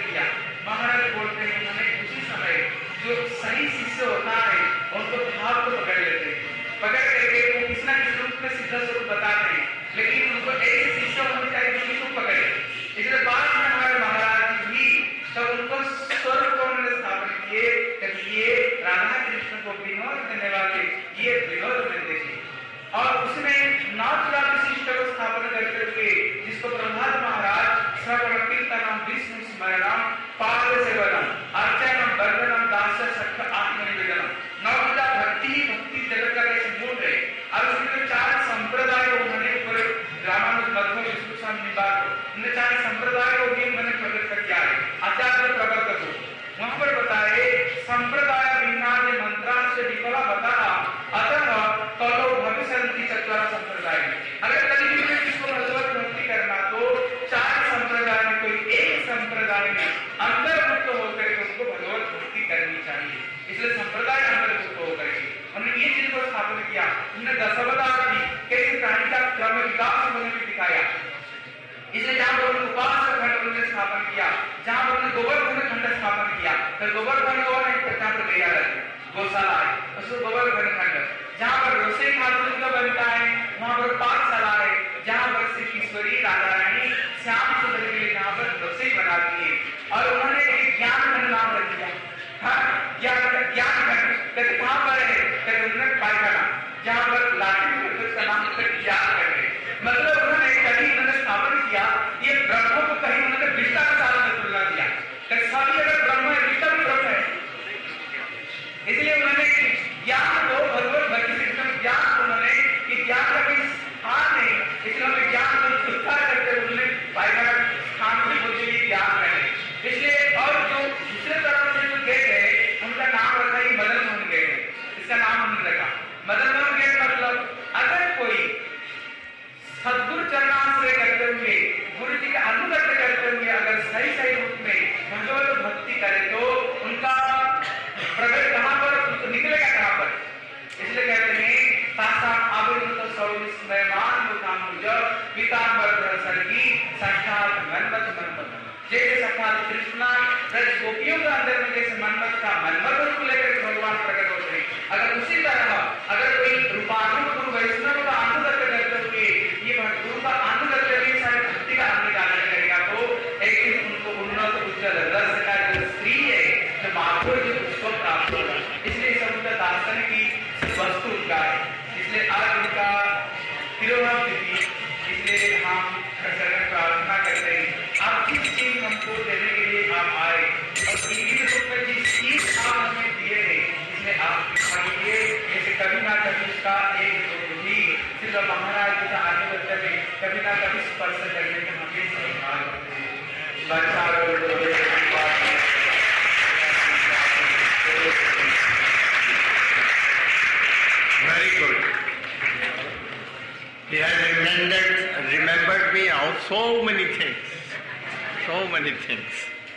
फिर गोवर्धन को एक प्रकार पर गया रहता गौशाला है, उसको गोवर्धन खंड, जहाँ पर रोसई ठाकुर का बनता है, वहाँ पर पाकशाला है, जहाँ पर श्री किशोरी राधा रानी श्याम सुंदर के लिए यहाँ पर रोसई बनाती है। और उन्होंने एक ज्ञान खंड नाम रख दिया, हाँ ज्ञान ज्ञान खंड, कहते कहाँ पर है, कहते उन्होंने पायखाना, जहाँ पर लाठी उसका नाम ज्ञान खंड है। मतलब उन्होंने कहीं उन्होंने स्थापन किया, ये ब्रह्म को कहीं उन्होंने विष्टा के साथ में तुलना दिया, सभी अगर ब्रह्म है विष्टा भी ब्रह्म है, इसलिए उन्होंने ज्ञान को भगवत भक्ति से ज्ञान को उन्होंने कि ज्ञान का कोई स्थान नहीं, इसलिए उन्होंने ज्ञान को स्वीकार करते हुए उन्होंने पायखाना स्थान को बोलते हुए ज्ञान करें। इसलिए और जो दूसरे तरफ से जो गेट है उनका नाम रखा है मदन मोहन गेट है, इसका नाम उन्होंने रखा मदन मोहन गेट। मतलब अगर कोई सदगुरु चरणाश्रय करते हुए गुरु जी का अनुगत्य करते हुए अगर सही सही रूप में भगवत भक्ति करे तो उनका प्रगट कहाँ पर निकलेगा, कहाँ पर, इसलिए कहते हैं साक्षात आवृत सौमान पीताम्बर सर्गी साक्षात मनमत मनमत, जैसे साक्षात कृष्णा ब्रज गोपियों का अंदर में जैसे मनमत का मनमत रूप लेकर भगवान प्रकट होते हैं, अगर उसी तरह अगर कोई रूपानुग गुरु वैष्णव का अनुगत्य करते हुए ये गुरु का अनुगत्य भी सारी भक्ति का अनुगान करेगा तो एक दिन उनको उन्नत उज्जवल रस का जो स्त्री है जो माधुर जो उसको प्राप्त होगा। इसलिए सब उनका दार्शनिक की वस्तु उनका है, इसलिए आज उनका तिरुनाम तिथि, इसलिए हम प्रार्थना करते हैं आप जिस चीज हमको देने के लिए आप आए और टीवी के रूप में जिस चीज आप हमें दिए हैं इसलिए आप दिखाइए, जैसे कभी ना कभी उसका एक भी सिर्फ महाराज जी का आधिपत्य में कभी ना कभी स्पर्श करने के हमें संभाल होते हैं। Very good. He has remembered, remembered me of so many things, so many things.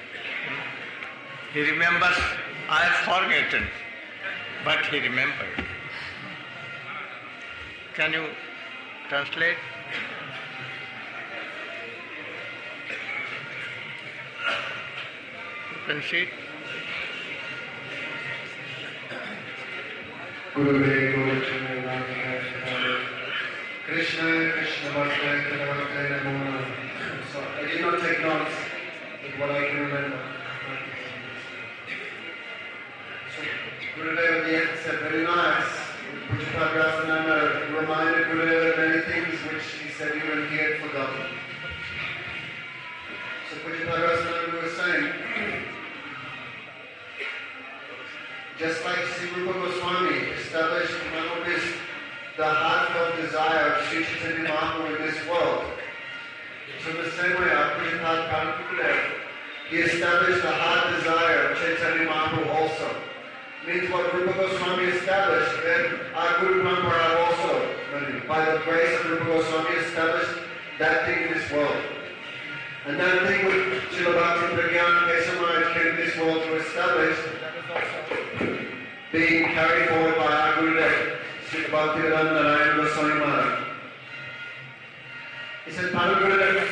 He remembers, I have forgotten, but he remembered. Can you translate? You can see it. Gurave Gurachanaya Krishna Krishna Bhakta Bhakta Namo. So I did not take notes, but what I can remember. So Gurudeva at the end said, very nice. Pujapad Rasananda reminded Gurudeva of many things which he said even he had forgotten. So Pujapad Rasananda was saying, just like Sri Rupa Goswami established Manopis, the heartfelt desire of Sri Chaitanya Mahaprabhu in this world, so in the same way our Pujapad Prabhupada, he established the heart desire of Chaitanya Mahaprabhu also. Means what Rupa Goswami established, then our Guru Parampara also, by the grace of Rupa Goswami, established that thing in this world. And that thing which Srila Bhakti Pragyan Kesava Maharaj came in this world to establish, being carried forward by our Gurudev, Srila Bhaktivedanta Narayana Goswami Maharaj. He said, Padu Gurudev,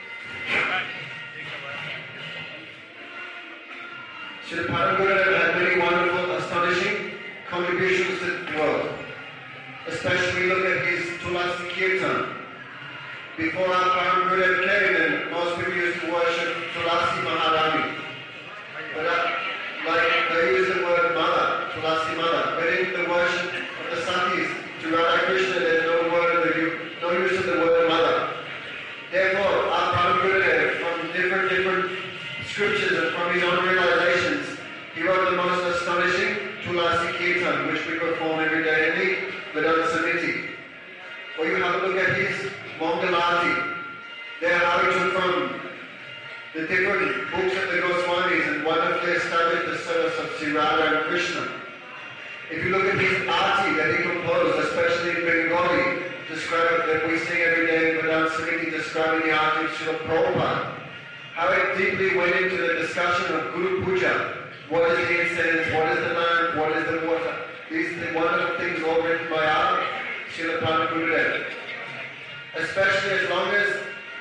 Srila Padu Gurudev had many wonderful, astonishing contributions to the world. Especially look at his Tulasi Kirtan. Before our Param Gurudev came in, most people used to worship Tulasi Maharani. But uh, like they use the word mother, Tulasi mother. But in the worship of the Satis to Radha Krishna, there's no word of the, no use of the word mother. Therefore, our Param Gurudev, from different different scriptures and from his own realizations, he wrote the most astonishing Tulasi Kirtan, which we perform every day in the Vedanta Samiti. Or you have a look at his Mangalati. There how he took from the different books of the Goswamis and wonderfully established the service of Sri Radha and Krishna. If you look at his arti that he composed, especially in Bengali, describe that we sing every day in Vedanta Samiti, describing the arti of Srila Prabhupada, how it deeply went into the discussion of Guru Puja. What is the incense? What is the lamp? What is the water? These are the wonderful things all written by our Srila Padu Gurudev. Especially as long as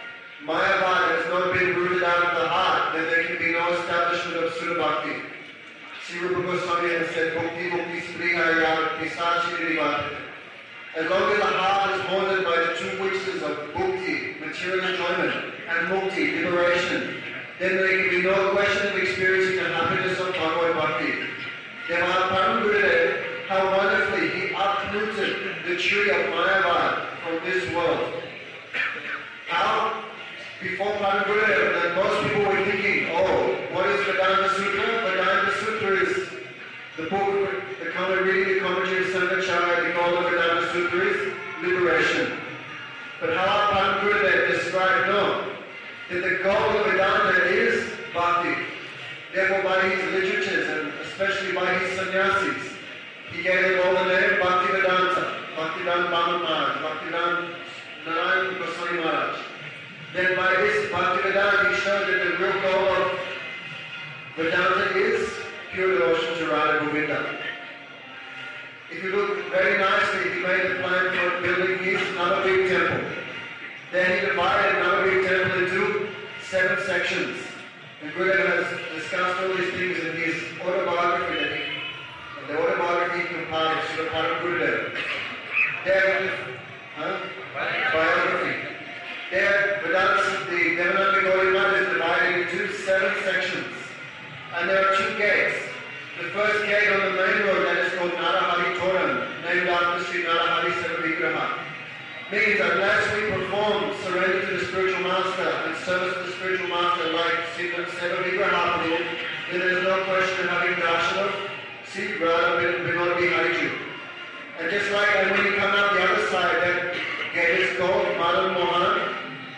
Mayavad has not been rooted out of the heart, then there can be no establishment of Sura Bhakti. Sri Rupa Goswami has said, Bhukti Mukti Spriha Yad Pisachi Nirivat. As long as the heart is haunted by the two witches of bhukti, material enjoyment, and mukti, liberation, then there can be no question of experiencing the happiness of Bhagavad Bhakti. Then Mahaprabhu Gurudev, how wonderfully he uprooted the tree of Mayavad from this world. How? Before Prabhu Gurudev, that most people were thinking, oh, what is Vedanta Sutra? Vedanta Sutra is the book, the comment, reading the commentary of Sankaracharya, the goal of Vedanta Sutra is liberation. But how Prabhu Gurudev described, no, that the goal of Vedanta is bhakti. Therefore, by his literatures, and especially by his sannyasis, he gave them all the name Bhakti Vedanta, Bhaktivedanta Bhaman Maharaj, Bhaktivedanta Narayan Goswami Maharaj. Then by this Bhaktivedanta, he showed that the real goal of Vedanta is pure devotion to Radha Govinda. If you look very nicely, he made a plan for building his Navadvip temple. Then he divided Navadvip temple into seven sections. And Gurudev has discussed all these things in his autobiography, that he, the autobiography he compiled, Srila Param Gurudev. There, huh? Biography. There, Vedanta, the Devananda Gauriya is divided into seven sections. And there are two gates. The first gate on the main road, that is called Narahari Toran, named after Sri Narahari Sarvavigraha. Means unless we perform surrender to the spiritual master and service to the spiritual master like Sri Sarvavigraha, then there is no question of having darshan of Sri Radha Vinod Bihariju. And just like and when you come out the other side, that gate is called Madan Mohan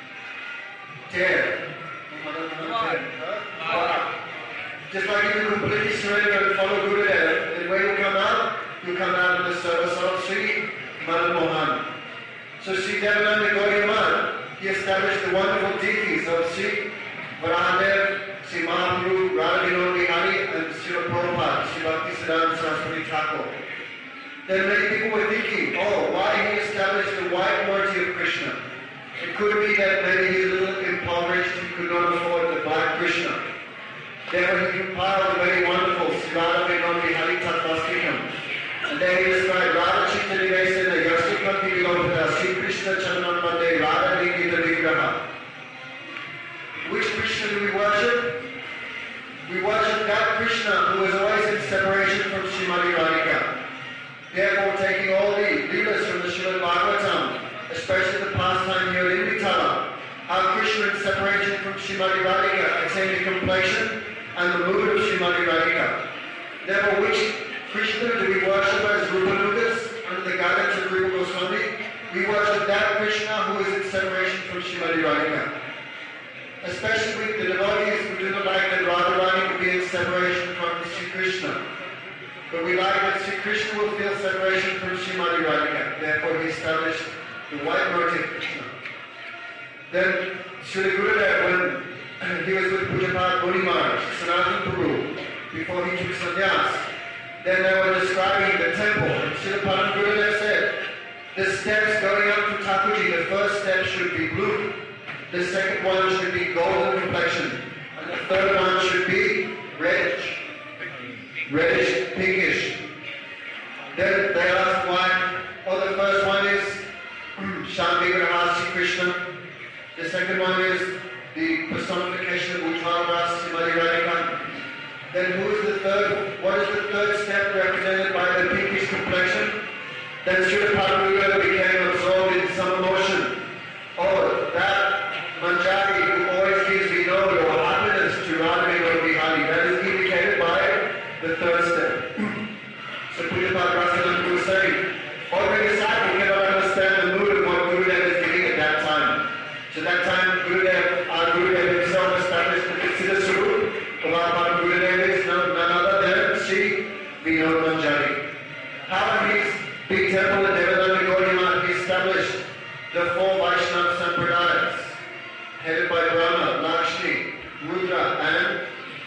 Ter. Just like you completely surrender and follow Gurudev, then when you come out, you come out in the service of Sri Madan Mohan. So Sri Devananda Gauriya, he established the wonderful deities of Sri Varahadev, Sri Mahaprabhu, Radha Vinod Bihari, and Sri Prabhupada, Sri Bhaktisiddhanta Saraswati Thakur. Then many people were thinking, oh, why he established the white Murti of Krishna? It could be that maybe he's a little impoverished, he could not afford the black Krishna. Therefore he compiled a very wonderful Sri Radha Vinod Bihari Tattvastikam. And then he described Radha Chitta Nivesana, Yastikati Vilopada, Sri Krishna Charanam Mande, Radha Nigita Vigraha. Which Krishna do we worship? We worship that Krishna who is always in separation from Srimati Radhika. Therefore, taking all the leelas from the Srimad Bhagavatam, especially the pastime here in Vitala, how Krishna in separation from Srimati Radhika attained the complexion and the mood of Srimati Radhika. Therefore, which Krishna do we worship as Rupanugas under the guidance of Rupa Goswami? We worship that Krishna who is in separation from Srimati Radhika. Especially with the devotees who do not like that Radharani to be in separation from Sri Krishna. But we like that Sri Krishna will feel separation from Srimati Radhika. Therefore he established the white Murti of Krishna. Then Srila Gurudev, when he was with Pujapad Muni Maharaj, Sanatana Prabhu, before he took sannyas, then they were describing the temple. And Srila Param Gurudev said, the steps going up to Thakurji, the first step should be blue, the second one should be golden complexion, and the third one should be reddish, reddish, pinkish. Then they asked why, oh, the first one is Shanti Sri Krishna, the second one is the personification of Ujjvala Rasa Srimati Radhika. Then who is the third? What is the third step represented by the pinkish complexion? Then Srila Prabhupada became absorbed in some emotion. Oh, that Manjari who always gives vinod or happiness to Radha Vinod Bihari, that is indicated by the third step. So Pujapad Rasananda was saying, ordinary disciple cannot understand the mood of what Gurudev is giving at that time. So that time Gurudev, our Gurudev himself established the Siddha Swarup of our Gurudev is none other than Sri Vinod Manjari. How in his big temple at Devananda Gauriya he established the four Vaishnava Sampradayas, headed by Brahma, Lakshmi, Rudra, and,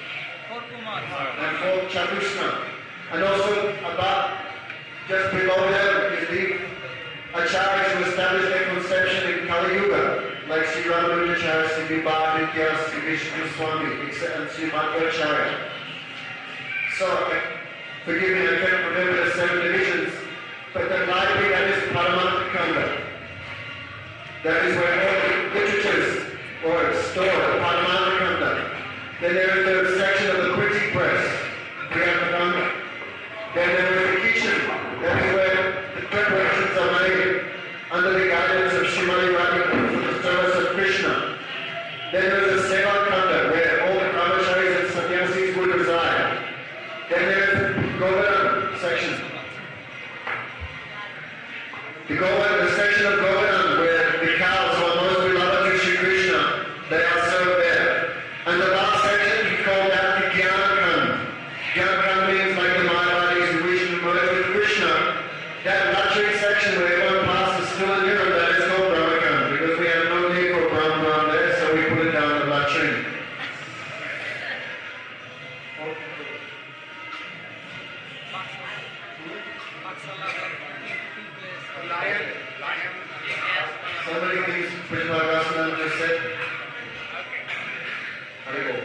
and four Chakrishna. And also about just below them is the Acharyas who established their conception in Kali Yuga, like Sri Ramanujacharya, Sri Vibhavidya, Sri Vishnu Swami, and Sri Madhvacharya. So, I, forgive me, I can't remember the seven divisions, but the library that is Paramount Kanda. That is where all the literatures or stored, Paramount Kanda. Then there is the section of the printing press, Priyamakanda. Then there is the kitchen, that is where the preparations are made under the guidance of Srimati Radhika for the service of Krishna. Then there is the Seva Kanda, where all the brahmacharis and sannyasis would reside. Then there is the Govardhan section. The Govardhan, the section of Govardhan where the cows who are most beloved to Shri Krishna, they are served there. And the last section he called out the Jnana-khand. Jnana-khand means like the Mayavadis who wish to merge with Krishna. That luxury section where everyone passes still in Europe, that is called Brahma-khand, because we have no need for Brahma there, so we put it down the luxury. Somebody thinks Prithviraj Rasanam just said. Haribol.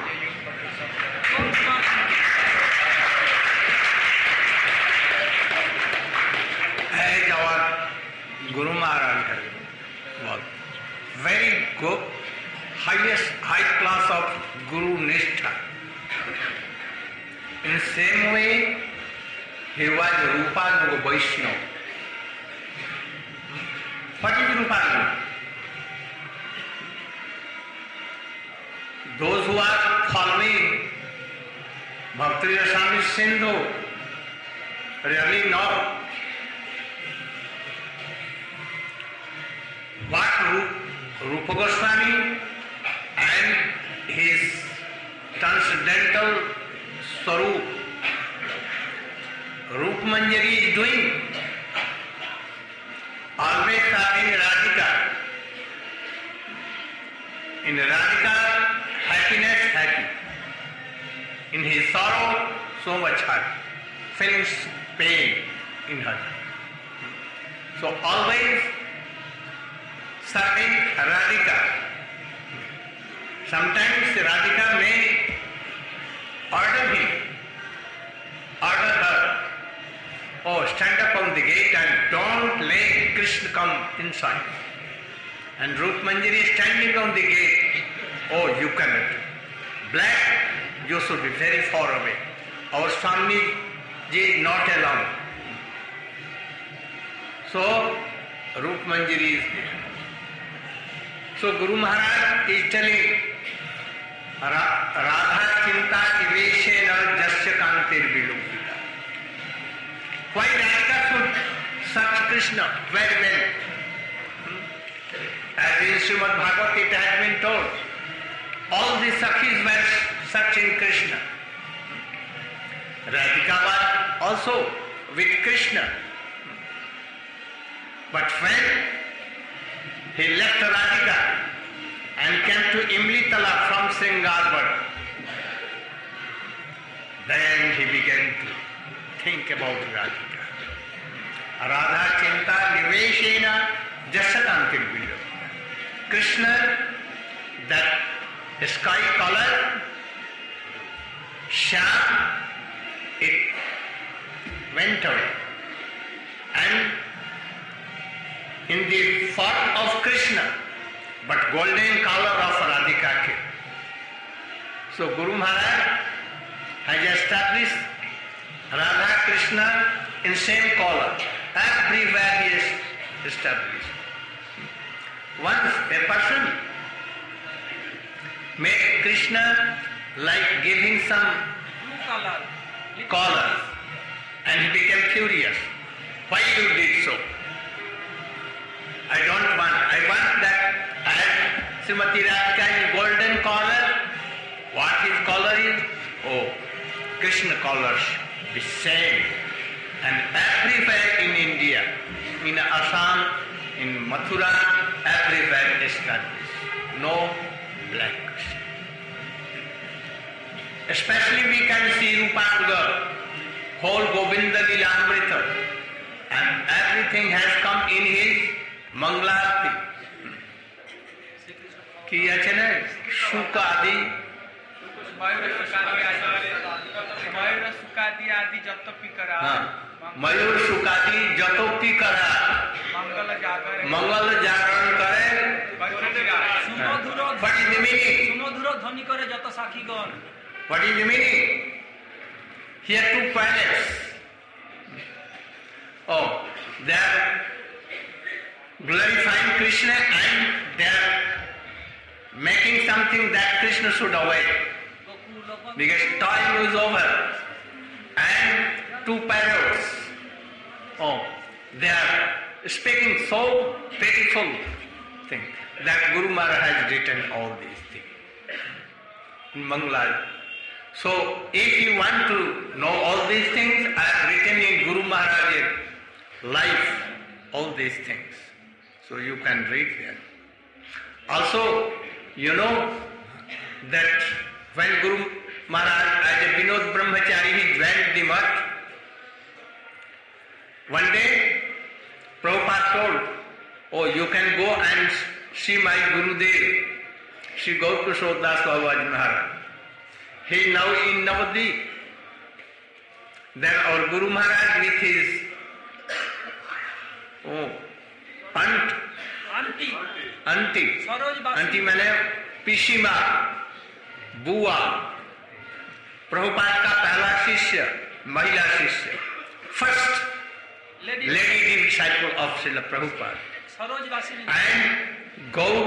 As our Guru Maharaj was very good, highest high class of Guru Nishtha. In the same way, he was Rupa Vaishnava. What is Rupa? Those who are following Bhakti Rasamrita Sindhu really know what Rupa Goswami and his transcendental Swarup Rup Manjari is doing. Always serving Radhika. In Radhika, happiness, happy. In his sorrow, so much hurt. Feeling pain in her. So always serving Radhika. Sometimes Radhika may order him, order her, oh, stand up on the gate and don't let Krishna come inside. And Rup Manjari is standing on the gate. Oh, you cannot. Black, you should be very far away. Our Swami Ji is not allowed. So, Rup Manjari is there. So, Guru Maharaj is telling Radha Chinta Iveshena Jasya Kantir Vilupita. Why Radhika should search Krishna very well? As in Srimad Bhagavad it has been told, all the Sakhis were searching Krishna. Radhika was also with Krishna. But when he left Radhika and came to Imlitala from Sringarvad, then he began to think about Radhika. Radha Chinta Niveshena Jasatantir Bilyo. Krishna, that sky color, Shyam, it went away. And in the form of Krishna, but golden color of Radhika came. So Guru Maharaj has established Radha Krishna in same color. Everywhere he is established. Once a person made Krishna like giving some color and he became curious. Why you did so? I don't want. I want that as Srimati Radhika in golden color. What his color is? Oh, Krishna colors the same. And everywhere in India, in Assam, in Mathura, everywhere established. No black Krishna. Especially we can see Rupanga, whole Govinda Lilamrita, and everything has come in his Mangalarti. Ki achane Shuka Adi मयूर सुकादि आदि जतपि करा हाँ, मयूर सुकादि जतोक्ति करा मंगल जागर मंगल जागरण करे सुमधुर What is the meaning? सुमधुर ध्वनि करे जत साखीगण. What is the meaning? Here two planets. Oh, they are glorifying Krishna and they are making something that Krishna should avoid. Because time is over. And two parrots. Oh, they are speaking so pitiful thing that Guru Maharaj has written all these things in Mangala. So, if you want to know all these things, I have written in Guru Maharaj's life all these things. So you can read there. Also, you know that when Guru Maharaj, as a Vinod Brahmachari, he joined the mutt, one day Prabhupada told, oh, you can go and see my Gurudev, Sri Gaurkishore Das Babaji Maharaj. He is now in Navadvip. Then our Guru Maharaj with his oh, aunt, auntie auntie, Saroj Basi auntie मैंने पिशीमा, बुआ, प्रभुपाद का पहला शिष्य, महिला शिष्य, first lady lady disciple of Srila Prabhupada. Saroj Basi And Gaur,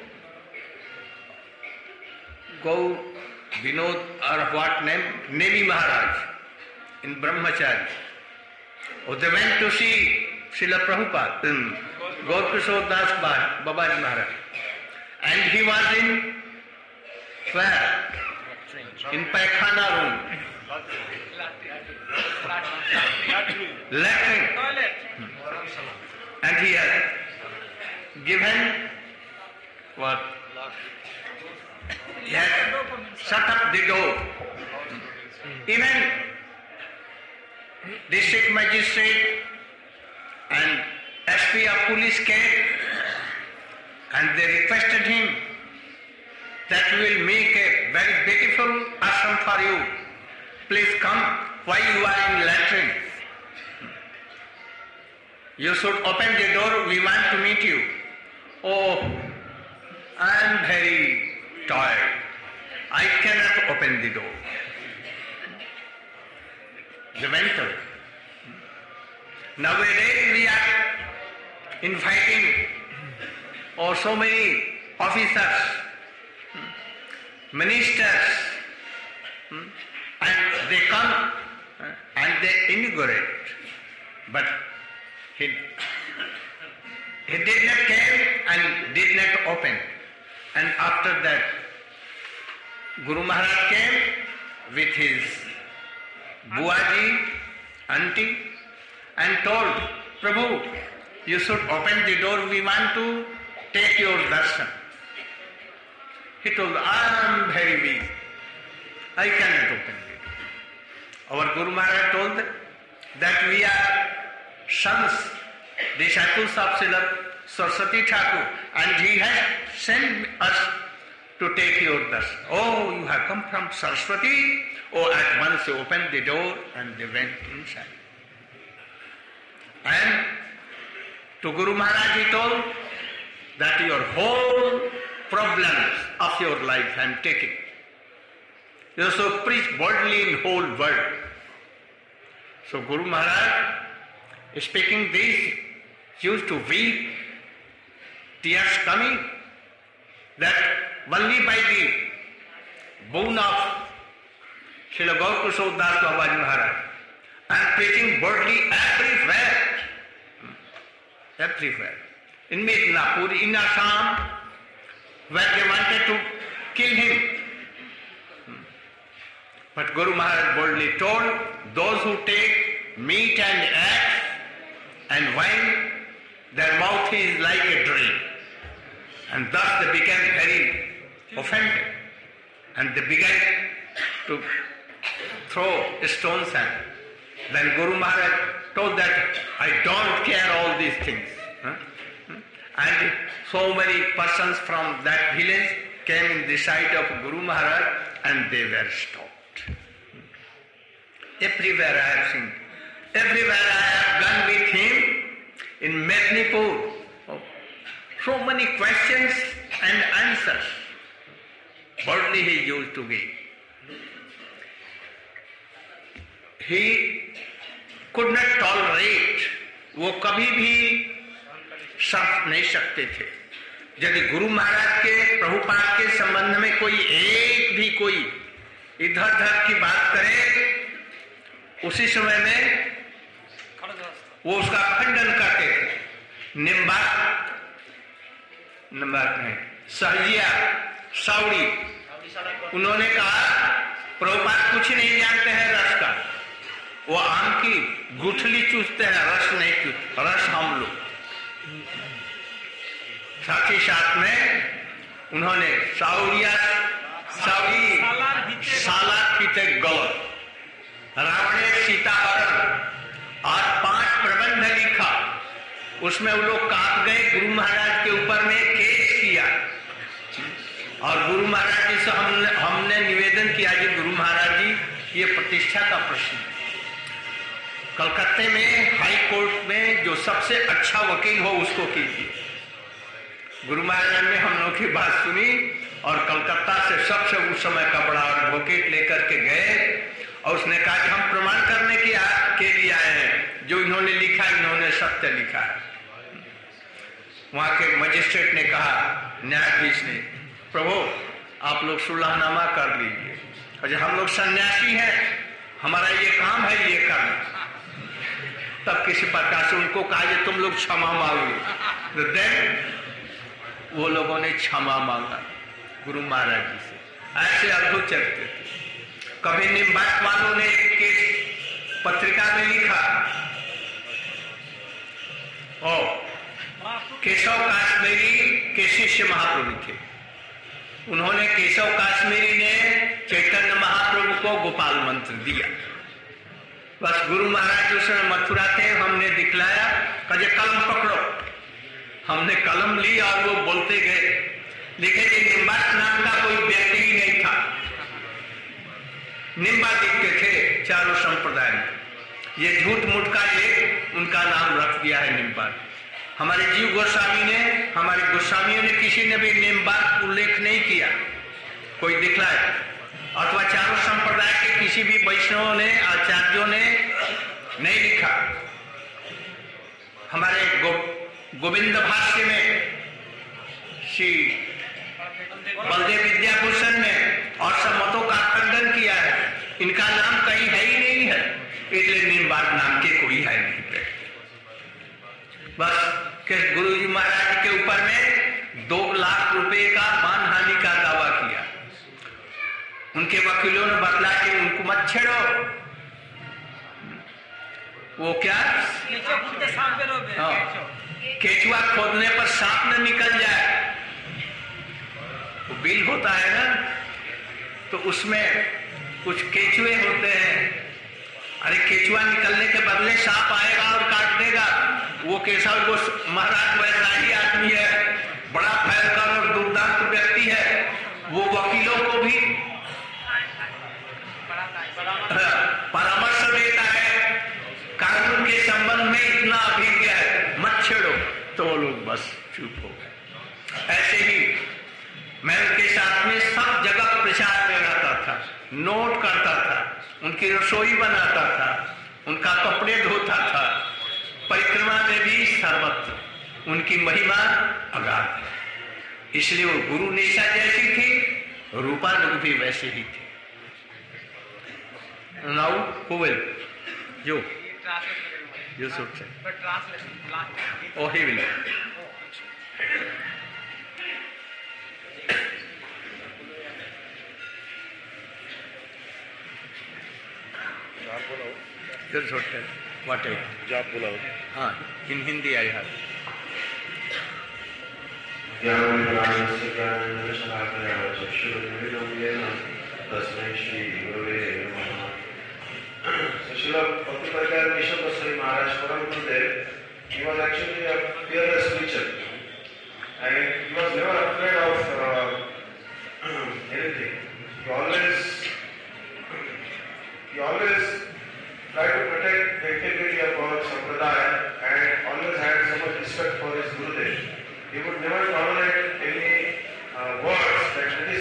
Gaur Vinod or what name? Nemi Maharaj in Brahmachari. Oh, they went to see Srila Prabhupada, um, Gaur Kishore Das Babaji Maharaj. And he was in where? In Paikhana room. Latrine. Toilet And he had given what? He had shut up the door. Even district magistrate and S P of police came and they requested him that we will make a very beautiful ashram for you. Please come while you are in latrine. You should open the door, we want to meet you. Oh, I am very tired. I cannot open the door. The mental. Nowadays we are inviting oh, so many officers, ministers, and they come and they inaugurate. But he, he did not come and did not open. And after that, Guru Maharaj came with his Buaji, auntie, and told, Prabhu, you should open the door, we want to take your darshan. He told, I am very weak, I cannot open the door. Our Guru Maharaj told that we are sons, disciples of Srila Saraswati Thakur, and he has sent us to take your darshan. Oh, you have come from Saraswati? Oh, at once they opened the door and they went inside. And to Guru Maharaj he told that your whole problems of your life I am taking. You should preach boldly in whole world. So Guru Maharaj, speaking this, used to weep, tears coming, that only by the boon of Srila Gaurkishore Das Babaji Maharaj, I am preaching boldly everywhere, everywhere. In Midnapur, in Assam, where they wanted to kill him. But Guru Maharaj boldly told, those who take meat and eggs and wine, their mouth is like a dream. And thus they became very offended. And they began to throw stones at him. Then Guru Maharaj told that, I don't care all these things. Huh? And so many persons from that village came in the sight of Guru Maharaj and they were stopped. Everywhere I have seen. Everywhere I have gone with him in Mednipur. Oh, so many questions and answers. Boldly he used to give. He could not tolerate, वो कभी भी सह नहीं सकते थे यदि गुरु महाराज के प्रभुपाद के संबंध में कोई एक भी कोई इधर उधर की बात करे, उसी समय में वो उसका खंडन करते थे। निम्बाक निम्बाक नहीं सहजिया साउड़ी, उन्होंने कहा प्रभुपाद कुछ नहीं जानते हैं रस का, वो आम की गुठली चूसते हैं, रस नहीं चूसते, रस हम लोग। साथ ही साथ में उन्होंने साउरिया साउरी साला पीते गौर, रावणे सीताहरण और पांच प्रबंध लिखा। उसमें वो लोग कांप गए, गुरु महाराज के ऊपर में केस किया और गुरु महाराज जी से हमने हमने निवेदन किया कि गुरु महाराज जी ये प्रतिष्ठा का प्रश्न है। कलकत्ते में हाई कोर्ट में जो सबसे अच्छा वकील हो उसको कीजिए। गुरु महाराज ने हम लोग की बात सुनी और कलकत्ता से सबसे उस समय का बड़ा एडवोकेट लेकर के गए और उसने कहा कि हम प्रमाण करने की के लिए आए हैं, जो इन्होंने लिखा इन्होंने सत्य लिखा है। वहां के मजिस्ट्रेट ने कहा, न्यायाधीश ने, प्रभु आप लोग सुलहनामा कर लीजिए, और हम लोग सन्यासी हैं, हमारा ये काम है ये करना। तब किसी प्रकार से उनको कहा कि तुम लोग क्षमा मांगो। तो देन वो लोगों ने क्षमा मांगा गुरु महाराज जी से। ऐसे अद्भुत चरित्र थे। कभी निम्बाक वालों ने एक केस पत्रिका में लिखा, ओ केशव काश्मीरी के शिष्य महाप्रभु थे। उन्होंने केशव काश्मीरी ने चैतन्य महाप्रभु को गोपाल मंत्र दिया। बस गुरु महाराज उस समय मथुरा थे, हमने दिखलाया, कहे कलम पकड़ो। हमने कलम ली और वो बोलते गए, लिखे कि निम्बाक नाम का कोई व्यक्ति ही नहीं था। निम्बादिक के थे चारों संप्रदाय में, ये झूठ मूठ का एक उनका नाम रख दिया है निम्बाक। हमारे जीव गोस्वामी ने, हमारे गोस्वामियों ने किसी ने भी निम्बाक उल्लेख नहीं किया, कोई दिखलाए, अथवा चारों संप्रदाय के किसी भी वैष्णवों ने, आचार्यों ने नहीं लिखा। हमारे गो, गोविंद भाष्य में श्री बलदेव विद्याभूषण ने और सब मतों का खंडन किया है, इनका नाम कहीं है ही नहीं है, इसलिए निम्बाक नाम के कोई है नहीं। बस के गुरु जी महाराज के ऊपर में दो लाख रुपए का मानहानि का दावा किया। उनके वकीलों ने बतला कि उनको मत छेड़ो, वो क्या हाँ, केचुआ खोदने पर सांप न निकल जाए, वो बिल होता है ना, तो उसमें कुछ केचुए होते हैं। अरे केचुआ निकलने के बदले सांप आएगा और काट देगा। वो केशव को महाराज वैसा ही आदमी है, बड़ा फैलकर और दुर्दांत व्यक्ति है, वो वकीलों को भी परामर्श देता है, कानून के संबंध में इतना अभिज्ञ है, मत छेड़ो, तो वो लोग बस चुप हो गए। ऐसे ही मैं उनके साथ में सब जगह प्रचार में रहता था, नोट करता था, उनकी रसोई बनाता था, उनका कपड़े धोता था, परिक्रमा में भी सर्वत्र उनकी महिमा अगाध है। इसलिए वो गुरु निष्ठा जैसी थी, रूपानुग भी वैसे ही थे। Now who will? You. You should say. Oh, he will. You should tell. What I? जाप बुलाओ। हाँ, in Hindi I have. तस्मै श्री गुरुवे नमः। So Srila Bhaktivedanta Keshav Goswami Maharaj, Param Gurudev, he was actually a fearless preacher, and he was never afraid of uh, anything. He always, he always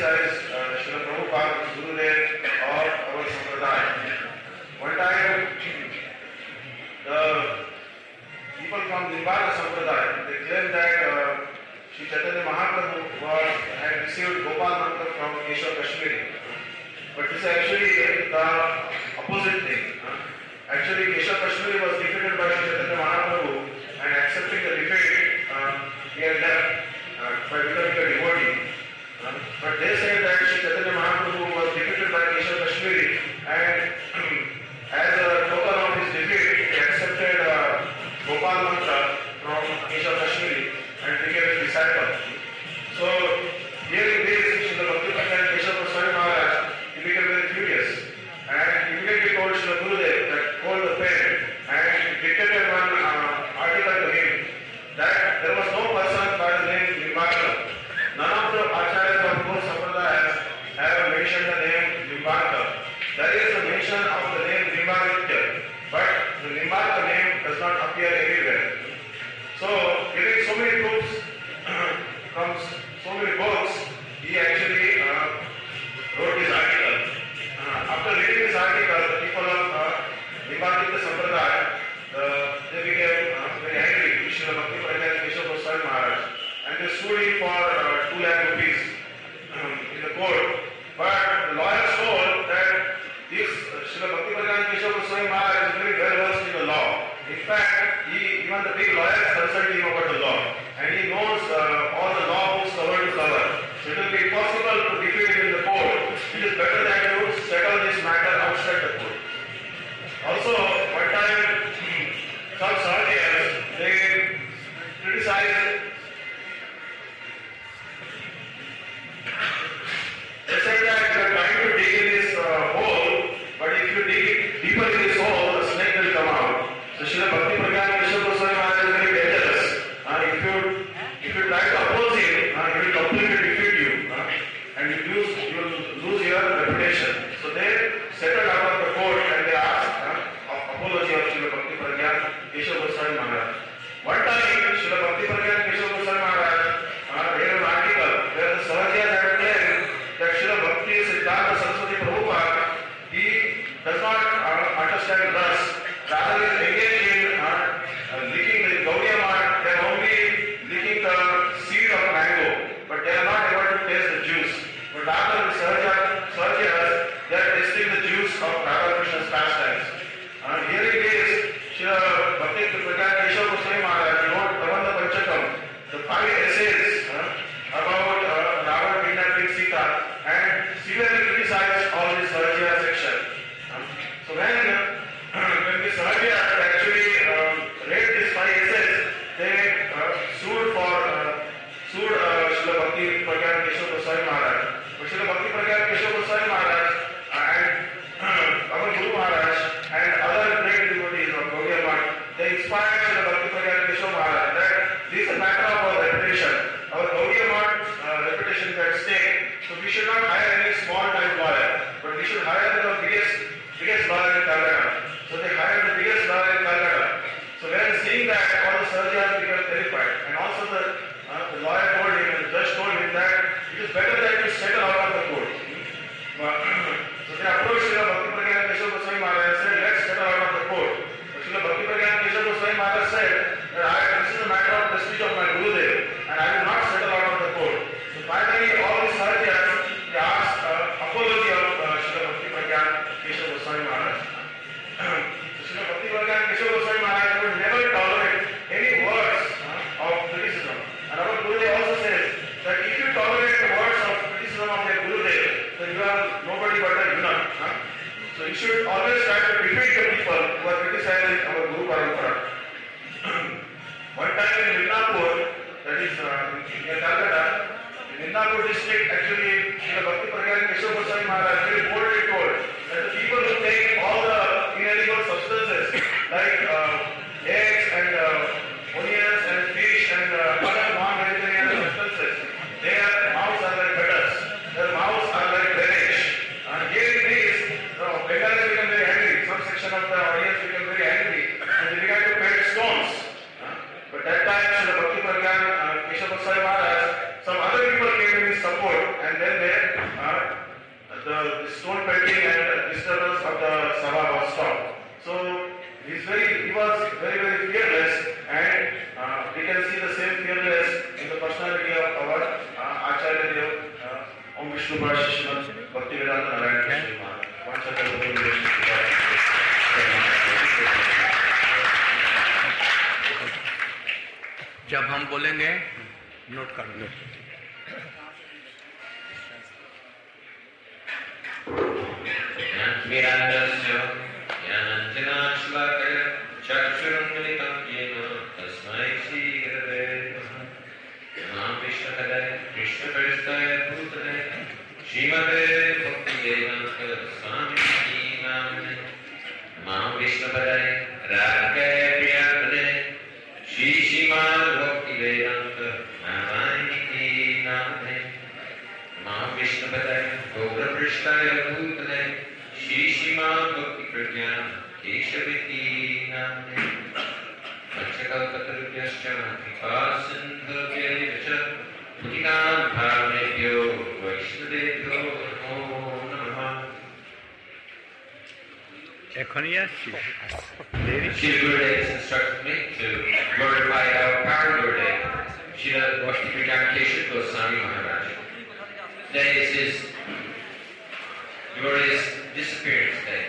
criticize uh, Srila Prabhupada, Gurudev, or our Sampradaya. One time, the people from Nimbaka Sampradaya, they claim that uh, Sri Chaitanya Mahaprabhu was, had received Gopal Mantra from Keshav Kashmiri. But this is actually the opposite thing. Uh, actually, Keshav Kashmiri was defeated by Sri Chaitanya Mahaprabhu, and accepting the defeat, uh, he had left uh, by becoming a devotee. Uh, but they say that Sri Chaitanya Mahaprabhu was defeated by Keshav Kashmiri, and as a token of his defeat, he accepted uh, Gopal Mantra from Keshav Kashmiri and became his disciple. So, hearing this, Srila Bhaktivinoda Keshav Goswami Maharaj, he became very furious, and immediately told Srila Gurudev that hold the pen, and dictated one uh, article to him that there was no person by the name Nimbaka. None of the acharyas of both sampradayas have mentioned the name Nimbaka. There is a mention of the name Nimbaditya, but the Nimbaka name does not appear anywhere. So, giving so many proofs from so many books, he actually uh, wrote this article. Uh, after reading this article, the people of uh, Nimbaditya Sampradaya, uh, they became uh, very angry with Srila Bhaktivinoda Keshav Goswami Maharaj, and they sued him for uh, two lakh rupees um, in the court. But the lawyers told that this uh, Srila Bhaktivinoda Keshav Goswami Maharaj is very well versed in the law. In fact, he, even the big lawyers consulted him about the law, and he knows uh, all the law books cover to cover. So it will be impossible to defeat him in the court. It is better that you settle this matter outside the court. Also, one time, some Sahajias, they criticized, they said that you are trying to dig in this uh, hole, but if you dig deeper in this hole, the snake will come out. So Srila Bhakti Pragyan Keshav Goswami Maharaj is very dangerous. Uh, if you if you try to oppose him, uh, he will completely defeat you, uh, and you lose you will lose your reputation. So they settled out of the court and they asked uh, apology of Srila Bhakti Pragyan Keshav Goswami Maharaj. One time, Srila Bhakti Pragyan Keshav Goswami Maharaj uh, read an article where the Sahajiyas had claimed that Srila Bhakti Siddhanta Saraswati Prabhupada, he does not uh, understand thus. Rather than engage in uh, uh, licking the Gaudiya Mat, they are only licking the seed of mango, but they are not able to taste the juice. But rather the Sahajiyas, they are tasting the juice of Radha Krishna's pastimes. Uh, hearing this, Srila Bhakti Pragyan Keshav Goswami Maharaj wrote Prabandha Panchakam, the five essays uh, about uh, Ravana kidnapping Sita, and severely criticized all this Sahajiya section. Uh, so when uh, when the Sahajiyas actually um, read these five essays, they uh, sued for uh, sued uh, Srila Bhakti Pragyan Keshav Goswami Maharaj. But Srila Bhakti Pragyan Keshav Goswami Maharaj and uh, our Guru Maharaj and other great devotees of Gaudiya Mat, they inspired Srila Bhakti Pragyan Keshav Maharaj that this is a matter of our reputation. Our Gaudiya Mat uh, reputation is at stake, so we should not hire any small time lawyer, but we should hire the biggest biggest lawyer in Calcutta. So they hired the biggest lawyer in Calcutta. So when seeing that, all the Sahajias became terrified, and also the, uh, the lawyer told him, and the judge told him that it is better that you settle out of the court. But, so they approached Srila Bhakti Pragyan Keshav Goswami Maharaj and said, let's settle out of the court. But Srila Bhakti Pragyan Keshav Goswami Maharaj said that I, this is a matter of prestige of my Gurudev, and I will not settle out of the court. So finally, all these Sahajias, they asked uh, apology of uh, Srila Bhakti Pragyan Keshav Goswami Maharaj. So Srila Bhakti Pragyan Keshav Goswami Maharaj would never tolerate any words uh, of criticism. And our Gurudev also says that if you tolerate the words of criticism of your Gurudev, then you are nobody but a eunuch. Huh? So you should always try to defeat the people who are criticizing our Guru Parampara. One time in Midnapur, that is uh, near Calcutta, in Midnapur district, actually, Srila Bhakti Pragyan Keshav Goswami Maharaj very boldly told that the people who take all the inedible substances like uh, eggs and uh, onions and fish and uh, other non-vegetarian substances, their mouths are like gutters, their mouths are like drainage. And hearing this, the Bengalis become very angry. Some section of the audience became very angry, and they began to pelt stones. But that time, Srila Bhakti Pragyan uh, Keshav Goswami Maharaj, some other people came in his support, and uh, stone pelting and disturbance of the Sabha was stopped. So he's very, he was very, very fearless, and uh, we can see the same fearless in the personality of our uh, Acharya Dev, uh, Om Vishnu Parashishman, Bhaktivedanta Narayana Krishna Maharaj. जब हम बोलेंगे note कर लो. ज्ञानतिमिरान्धस्य ज्ञानाञ्जनाश्लाकया चक्षुरुन्मिलितं येन तस्मै श्रीगुरवे नमः. नमः विष्णुपदाय कृष्णप्रेष्ठाय भूतले श्रीमते भक्तिवेदान्त स्वामिनिति नामिने. नमः विष्णुपदाय राधाय प्रियापदे श्री श्रीमद् भक्तिवेदान्त नामिने नामिने. नमः विष्णुपदाय गौरपृष्ठाय भूतले श्री श्रीमद् भक्ति प्रज्ञान केशविति नामिने. पंचकल्पतरुभ्यश्च कृपा सिन्धुभ्यश्च पतितां पावनेभ्यो वैष्णवेभ्यो नमो नमः. एखनी আসছি. Srila Gurudev has instructed me to glorify our power Gurudev, Srila Bhakti-Pradhan Keshav Goswami Maharaj. Today is his glorious disappearance day.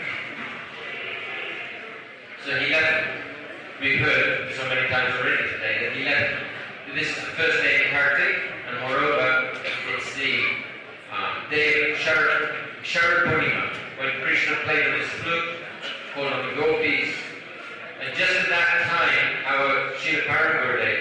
So he left, we've heard so many times already today, that he left, this is the first day in Kartik, and moreover, it's the um, day of Sharad, Sharad Purnima, when Krishna played on his flute, called on the gopis, and just at that time, our Srila Paramagurudev,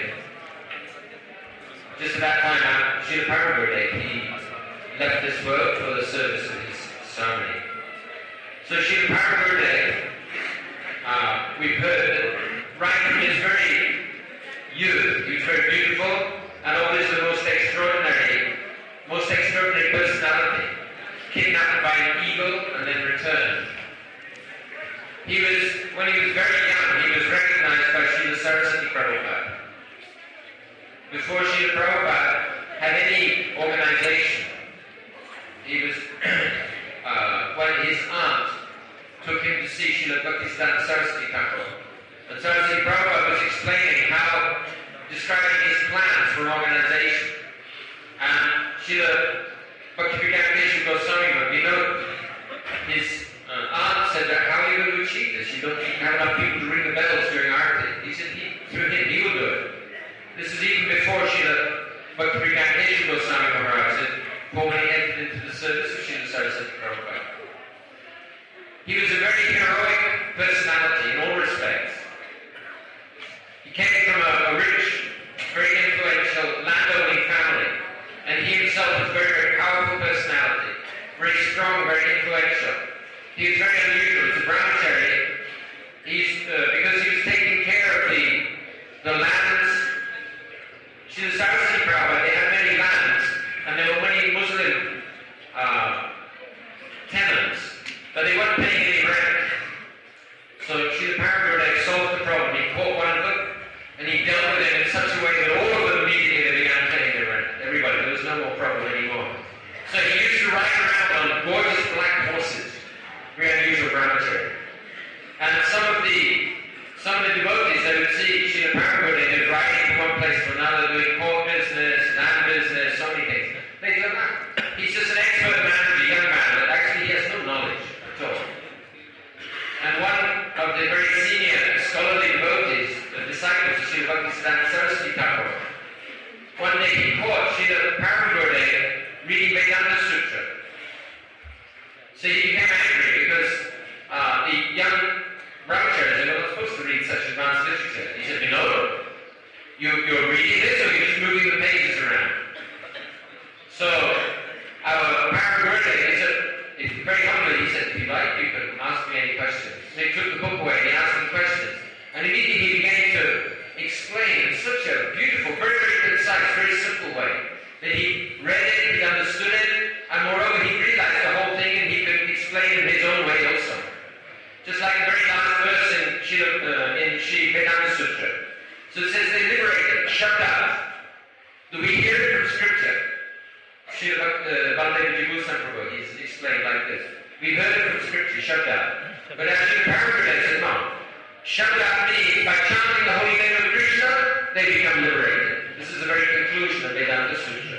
just at that time, our Srila Paramagurudev, he left this world for the service of his ceremony. So Srila Paramagurudev, uh, we've heard that right from his very youth, he was very beautiful, and always the most extraordinary, most extraordinary personality, kidnapped by an eagle and then returned. He was, when he was very young, he was recognized by Srila Saraswati Prabhupada. Before Srila Prabhupada had any organization, he was, uh, when his aunt took him to see Srila Bhaktisiddhanta Saraswati Thakur, and Saraswati Prabhupada was explaining how, describing his plans for organization, and Srila Bhakti-Pradhan Keshav Goswami, we know his uh, aunt said that, how are you going to achieve this? You don't even have enough people to ring the bells during Aarti. He said, he, through him, he will do it. This is even before Srila Bhakti-Pradhan Keshav Goswami Maharaj had formally entered into the service of Srila Saraswati Prabhupada. He was a very heroic personality in all respects. He came from a, a rich, very influential landowning family, and he himself was a very, very powerful personality, very strong, very influential. He was very unusual. As a brahmachari, he's, uh, because he was taking care of the, the lands. Srila Saraswati Prabhupada, they had many lands, and there were many Muslim uh, tenants, but they weren't paying any rent. So Srila Paramagurudev solved the problem. He caught one of them, and he dealt with them in such a way that all of them immediately they began paying their rent. Everybody, there was no more problem anymore. So he used to ride around on gorgeous black horses, very unusual brahmachari. And some of the some of the devotees, they would see Srila Paramagurudev riding from one place to another, doing court business, land business, so many things. They thought, ah, he's just an expert man, a young man, but actually he has no knowledge at all. And one of the very senior scholarly devotees, the disciples of Srila Bhaktisiddhanta Saraswati Thakur, one day he caught Srila Paramagurudev reading Vedanta Sutra. So he became angry because uh, the young brahmacharis are not supposed to read such advanced literature. He said, you know, you, you're reading this or you're just moving the pages around. So our Paramagurudev, he said, very humbly, he said, if you like, you can ask me any questions. So he took the book away and he asked him questions. And immediately he began to explain in such a beautiful, very, very concise, very simple way that he read it, he understood it, and moreover he realized the whole thing and he could explain it in his own way also. Just like the very last verse in Srila uh, in Sri Vedanta Sutra. So it says they liberated, Shabda. Do we hear it from scripture? Srila uh, Baladev Jigusam Prabhu, he's explained. Shabda. But as Srila Prabhupada said, no. Shabda means by chanting the holy name of Krishna, they become liberated. This is the very conclusion of Vedanta Sutra.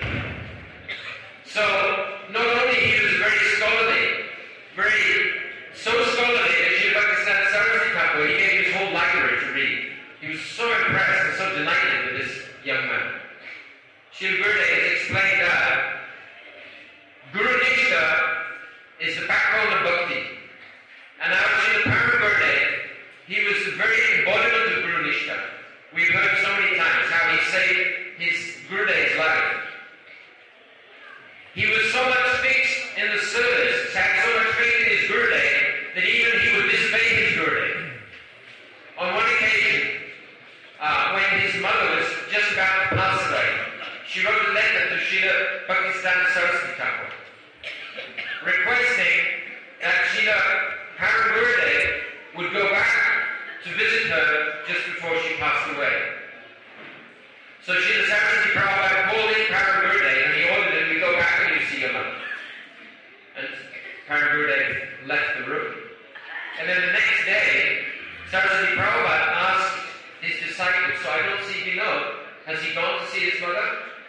So, not only he was very scholarly, very, so scholarly that Srila Bhaktisiddhanta Saraswati Thakur, he gave his whole library to read. He was so impressed and so delighted with this young man. Srila Gurudev has explained that Guru Nishta is the backbone of bhakti. And our Srila Parama Gurudev, he was the very embodiment of Guru Nishta. We've heard so many times how he saved his Gurudev's life. He was so much fixed in the service, had so much faith in his Gurudev, that even he would disobey his Gurudev. On one occasion, uh, when his mother was just about to pass away, she wrote a letter to Srila Bhaktisiddhanta Saraswati Thakur, requesting that Srila Parama Gurudev would go back to visit her just before she passed away. So Srila Saraswati Prabhupada called in Parama Gurudev and he ordered him to go back and you see your mother. And Parama Gurudev left the room. And then the next day, Saraswati Prabhupada asked his disciples, so I don't see if you know, has he gone to see his mother?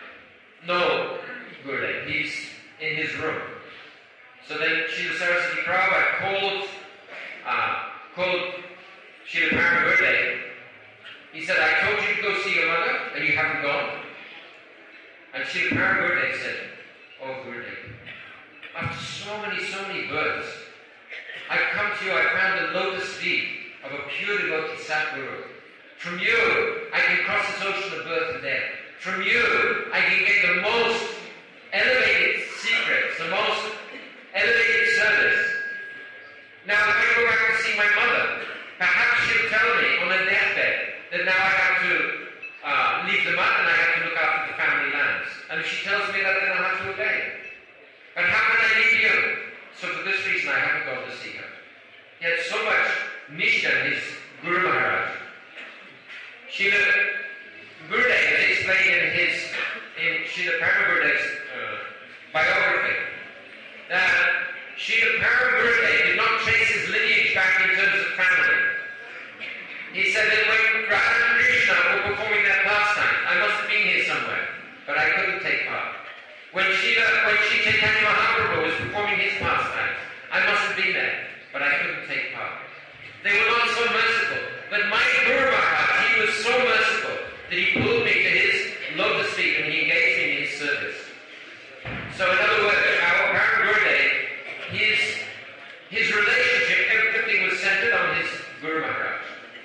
No, Gurudev, he's in his room. So then Srila Saraswati Prabhupada called, uh, called Srila Parama Gurudev. He said, I told you to go see your mother and you haven't gone. And Srila Parama Gurudev said, oh Gurudev, after so many, so many births, I've come to you, I found the lotus feet of a pure devotee Satguru. From you, I can cross this ocean of birth and death. From you, I can get the most elevated secrets, the most elevated service. Now, if I go back to see my mother, perhaps she'll tell me on her deathbed that now I have to uh, leave the mud and I have to look after the family lands. And if she tells me that, then I'll have to obey. But how can I leave you? So for this reason, I haven't gone to see her. He had so much nishta in his Guru Maharaj. Srila Gurudev has explained in his, in Srila Parama Gurudev's uh, biography, that Srila Parama Gurudev did not trace his lineage back in terms of family. He said that when Radha and Krishna were performing their pastime, I must have been here somewhere, but I couldn't take part. When Srila, when Sri Chaitanya Mahaprabhu was performing his pastimes, I must have been there, but I couldn't take part. They were not so merciful, but my Guru Maharaj, he was so merciful that he pulled me to his lotus feet and he engaged me in his service. So in other words, our Parama Gurudev, his, his relationship, everything was centered on his Guru Maharaj.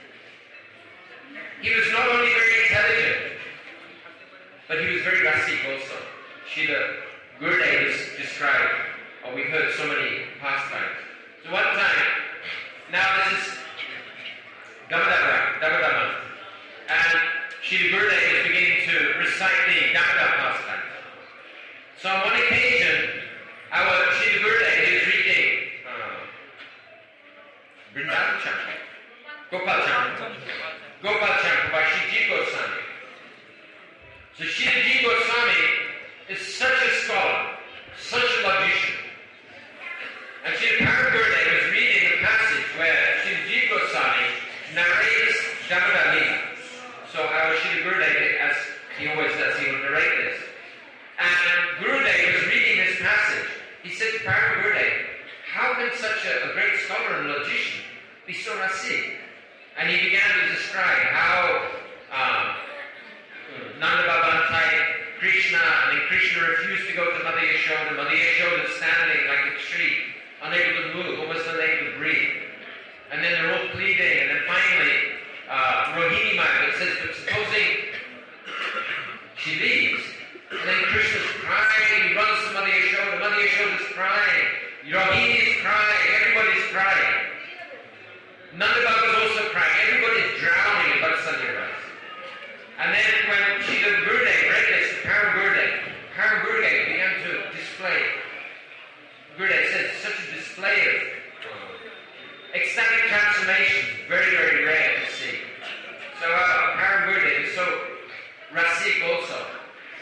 He was not only very intelligent, but he was very rasik also. Srila Gurudev is described, or we've heard so many pastimes. So one time, now this is Damodar, Damodar month, and Srila Gurudev is beginning to recite the Damodar pastime. So on one occasion, our Srila Gurudev is reading uh, Vrindavan Champa, Gopal Champa, Gopal Champa by Sri Ji Goswami. So Sri Ji Goswami is such a scholar, such a logician. And Sri Parama Gurudev was reading the passage where Sri Ji Goswami narrates Damodar Leela. So our Sri Gurudev, as he always does, he will narrate this. And Gurudev was reading this passage. He said to Parama Gurudev, how can such a, a great scholar and logician be so rasik? And he began to describe how um, Nanda Baba untied Krishna, and then Krishna refused to go to Mother Yashoda. Mother Yashoda standing like a tree, unable to move, almost unable to breathe. And then they're all pleading, and then finally, uh, Rohini Maya says, but supposing she leaves, and then Krishna's crying, he runs to Mother Yashoda, Mother Yashoda's crying, Rohini is crying, everybody's crying. Nanda Baba is also crying, everybody's drowning in Bhaktisiddhanta Rasa. And then when Srila Gurudev read this to Parama Gurudev, Parama Gurudev began to display. Gurudev says, such a display of ecstatic transformation, very, very rare to see. So uh, Parama Gurudev is so rasik also.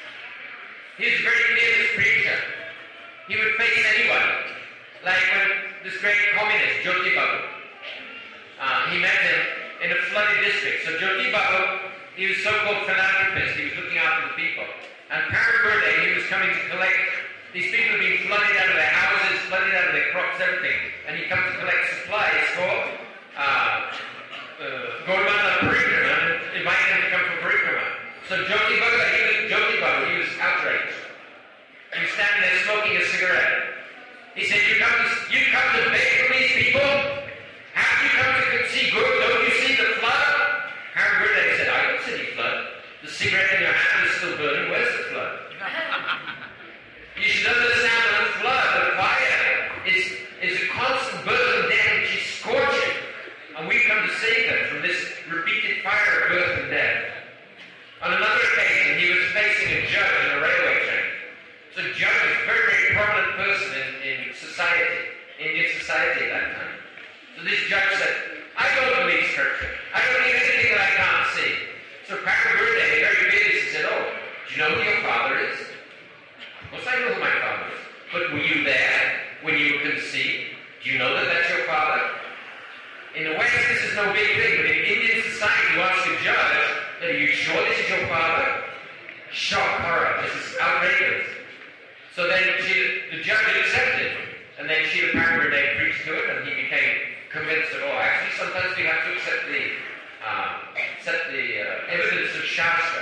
He was a very fearless preacher. He would face anyone. Like when this great communist, Jyoti Babu. Uh, he met him in a flooded district. So Jyoti Babu, he was so-called philanthropist. He was looking after the people. And Paraburde, he was coming to collect. These people have been flooded out of their houses, flooded out of their crops, everything. And he comes to collect supplies for uh, uh, Gaurmanda Parikrama and invite them to come for Parikrama. So Jyoti Babu, he was, Jyoti Babu, he was outraged. He was standing there smoking a cigarette. He said, you come to, you come to beg from these people? Haven't you come to see good? Don't you see the flood? Paraburde said, I don't see any flood. The cigarette in your hand is still burning. Where's the flood? You should understand that the flood, the fire, is, is a constant birth and death which is scorching. And we come to save them from this repeated fire of birth and death. On another occasion, he was facing a judge in a railway train. So a judge is a very, very prominent person in, in society, Indian society at that time. So this judge said, I don't believe scripture. I don't believe anything that I can't see. So Paraburde, very busy, said, oh, do you know who your father is? Of course I know who my father is. But were you there when you were conceived? Do you know that that's your father? In the West, this is no big thing, but in Indian society, you ask a judge, are you sure this is your father? Shock, horror, this is outrageous. So then she, the judge accepted, and then Srila Paraburde preached to him, and he became convinced that, oh, actually sometimes we have to accept the, uh, accept the uh, evidence of Shastra.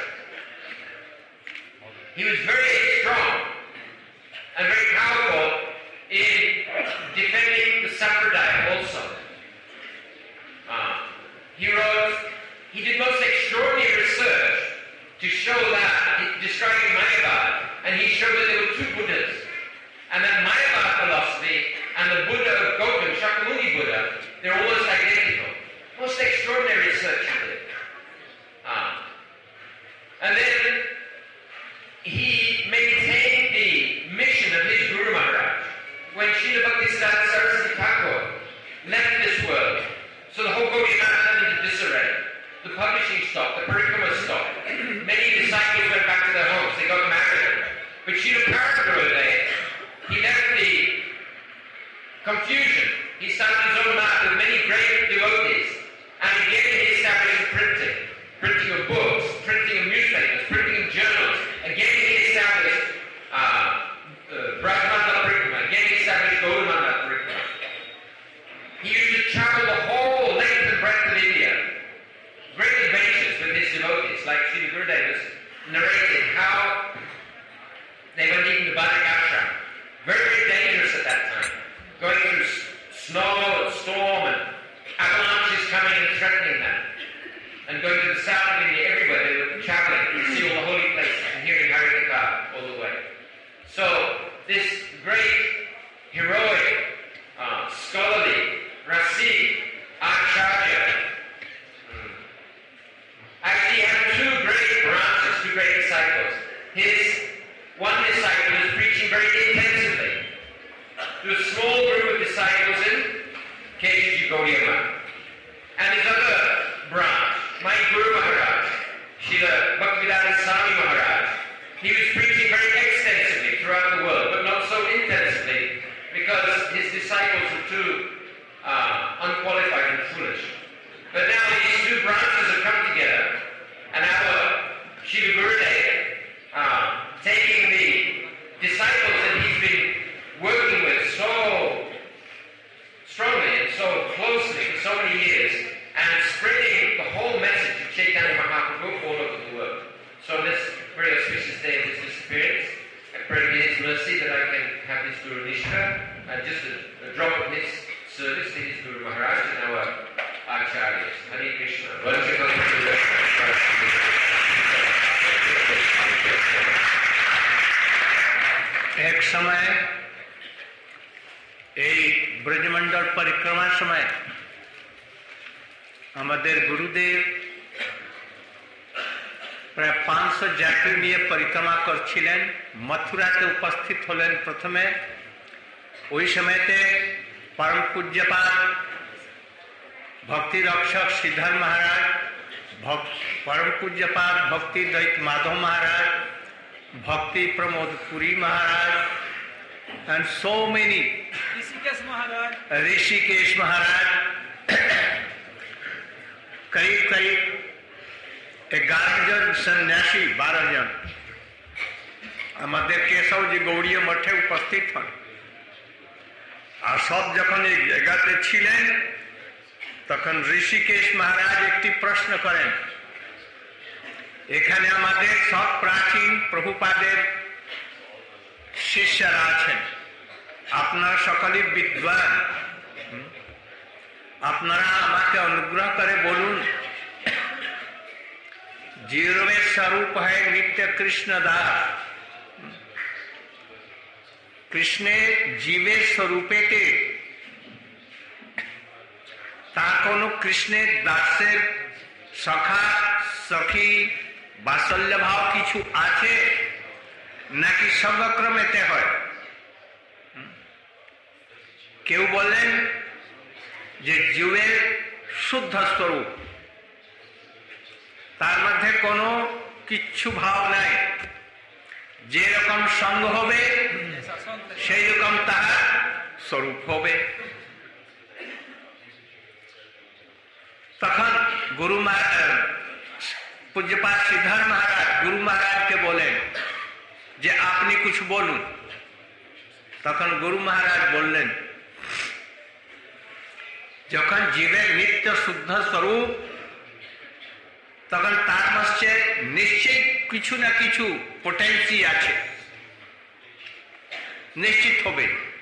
He was very strong and very powerful in defending the Sampradaya also. Uh, he wrote, he did most extraordinary research to show that, describing Mayavad, and he showed that there were two Buddhas, and that Mayavad philosophy and the Buddha of Gautam, Shakyamuni Buddha, they're almost identical. Most extraordinary research he did. Uh, and then he maintained the mission of his Guru Maharaj. When Srila Bhaktisiddhanta Saraswati Thakur left this world, so the whole Gaudiya Math went into disarray. The publishing stopped, the Parikrama stopped. Many disciples went back to their homes, they got married. But Srila Paraburde, he left the confusion. He started his own math with many great devotees. And again he established printing. Printing of books, printing of newspapers, printing of journals. Again he established uh, uh, Brahmanda Parikrama. Again he established Gaurmanda Parikrama. He used to travel the whole length and breadth of India. Great adventures with his devotees, like Srila Gurudev was narrating how they went even to Badak Ashram. Very, very dangerous at that time. Going through snow and storm and avalanches coming and threatening them. And going to the south of India, everywhere they were traveling to see all the holy places and hearing Harikatha all the way. So this great, heroic, uh, scholarly, Rasi, Acharya, um, actually had two great branches, two great disciples. His one disciple is preaching very intensively to a small group of disciples in K G G Gaudiya Math. And his other branch, my Guru Maharaj, Srila Bhaktivedanta Swami Maharaj, he was preaching very extensively throughout the world, but not so intensively because his disciples were too uh, unqualified and foolish. But now these two branches have come together, and our Srila Gurudev, uh, taking the disciples that he's been working with so strongly and so closely for so many years, and spreading the whole message of Chaitanya Mahaprabhu all over the world. So on this very auspicious day of his disappearance, I pray in his mercy that I can have his Guru Nishta, and just a, a drop of his service to his Guru Maharaj and our Acharyas. Hare Krishna. एक समय এই ব্রজমণ্ডল পরিক্রমার সময় আমাদের গুরুদেব প্রায় পাঁচশো যাত্রী নিয়ে পরিক্রমা করছিলেন। মথুরাতে উপস্থিত হলেন প্রথমে। ওই সময়তে পরম পূজ্যপাদ ভক্তি রক্ষক শ্রীধর মহারাজ, পরম পূজ্যপাদ ভক্তি দ্বৈত মাধব মহারাজ, Bhakti Pramod Puri Maharaj, and so many Rishikesh महाराज ऋषिकेश महाराज करीब करीब ग्यारह जन सन्यासी बारह जन আমাদের কেশবজি গৌড়ীয় মঠে উপস্থিত হন। আর সব যখন এই জায়গাতে ছিলেন তখন ঋষিকেশ মহারাজ একটি প্রশ্ন করেন, এখানে আমাদের সব প্রাচীন প্রভুপাদের শিষ্যরা আছেন, আপনারা সকলেই বিদ্বান, আপনারা আমাকে অনুগ্রহ করে বলুন जीवेर स्वरूप है नित्य कृष्ण दास, कृष्णे जीवे स्वरूपे के ता कोनो कृष्णे दासेर सखा सखी बासल्य भाव किछु आछे नाकि संगक्रमेते हय। केउ बोलेन जे जीवेर शुद्ध स्वरूप तार मध्य कोनो किच्छु भाव नाई, जे रकम संग होबे सेई रकम ताहार स्वरूप होबे। तखन गुरु महाराज पूज्यपाद श्रीधर महाराज गुरु महाराज के बोले जे आपनी कुछ बोलूं। तखन गुरु महाराज बोलें जखन जीवे नित्य शुद्ध स्वरूप तखन तार मध्य निश्चय किछु ना किछु पोटेंसी आछे, निश्चित होबे।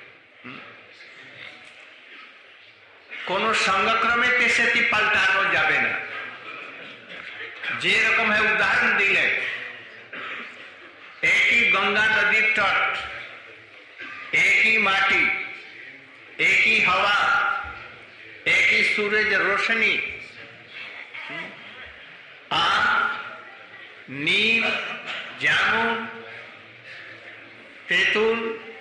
कोनो संगक्रमे तेसेती पाल्टानो जाबे ना। जे रकम है उदाहरण दिले, एक ही गंगा नदी तट, एक ही माटी, एक ही हवा, एक ही सूरज रोशनी, आम, नीम, जामुन, तेतुल,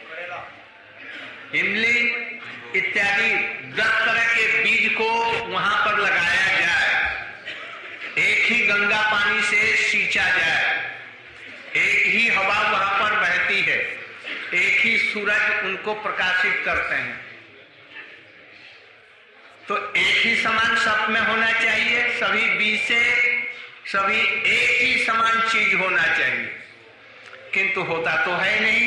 इमली इत्यादि दस तरह के बीज को वहां पर लगाया जाए, एक ही गंगा पानी से सींचा जाए, एक ही हवा वहां पर बहती है, एक ही सूरज उनको प्रकाशित करते हैं, तो एक ही समान सब में होना चाहिए। सभी बीज से सभी एक ही समान चीज होना चाहिए, किंतु होता तो है नहीं।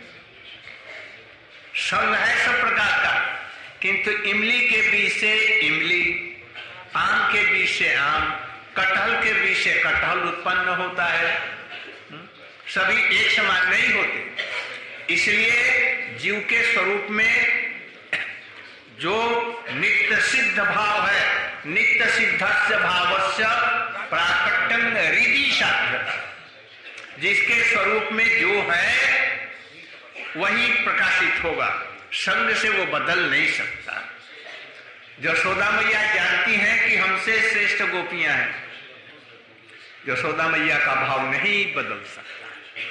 संग है सब प्रकार का, किंतु इमली के बीज से इमली, आम के बीज से आम, कटहल के बीज से कटहल उत्पन्न होता है। सभी एक समान नहीं होते। इसलिए जीव के स्वरूप में जो नित्य सिद्ध भाव है, नित्य सिद्धस्य भावस्य प्राकट्यं हृदि साध्य, जिसके स्वरूप में जो है वही प्रकाशित होगा, संग से वो बदल नहीं सकता। यशोदा मैया जानती हैं कि हमसे श्रेष्ठ गोपियां हैं, यशोदा मैया का भाव नहीं बदल सकता।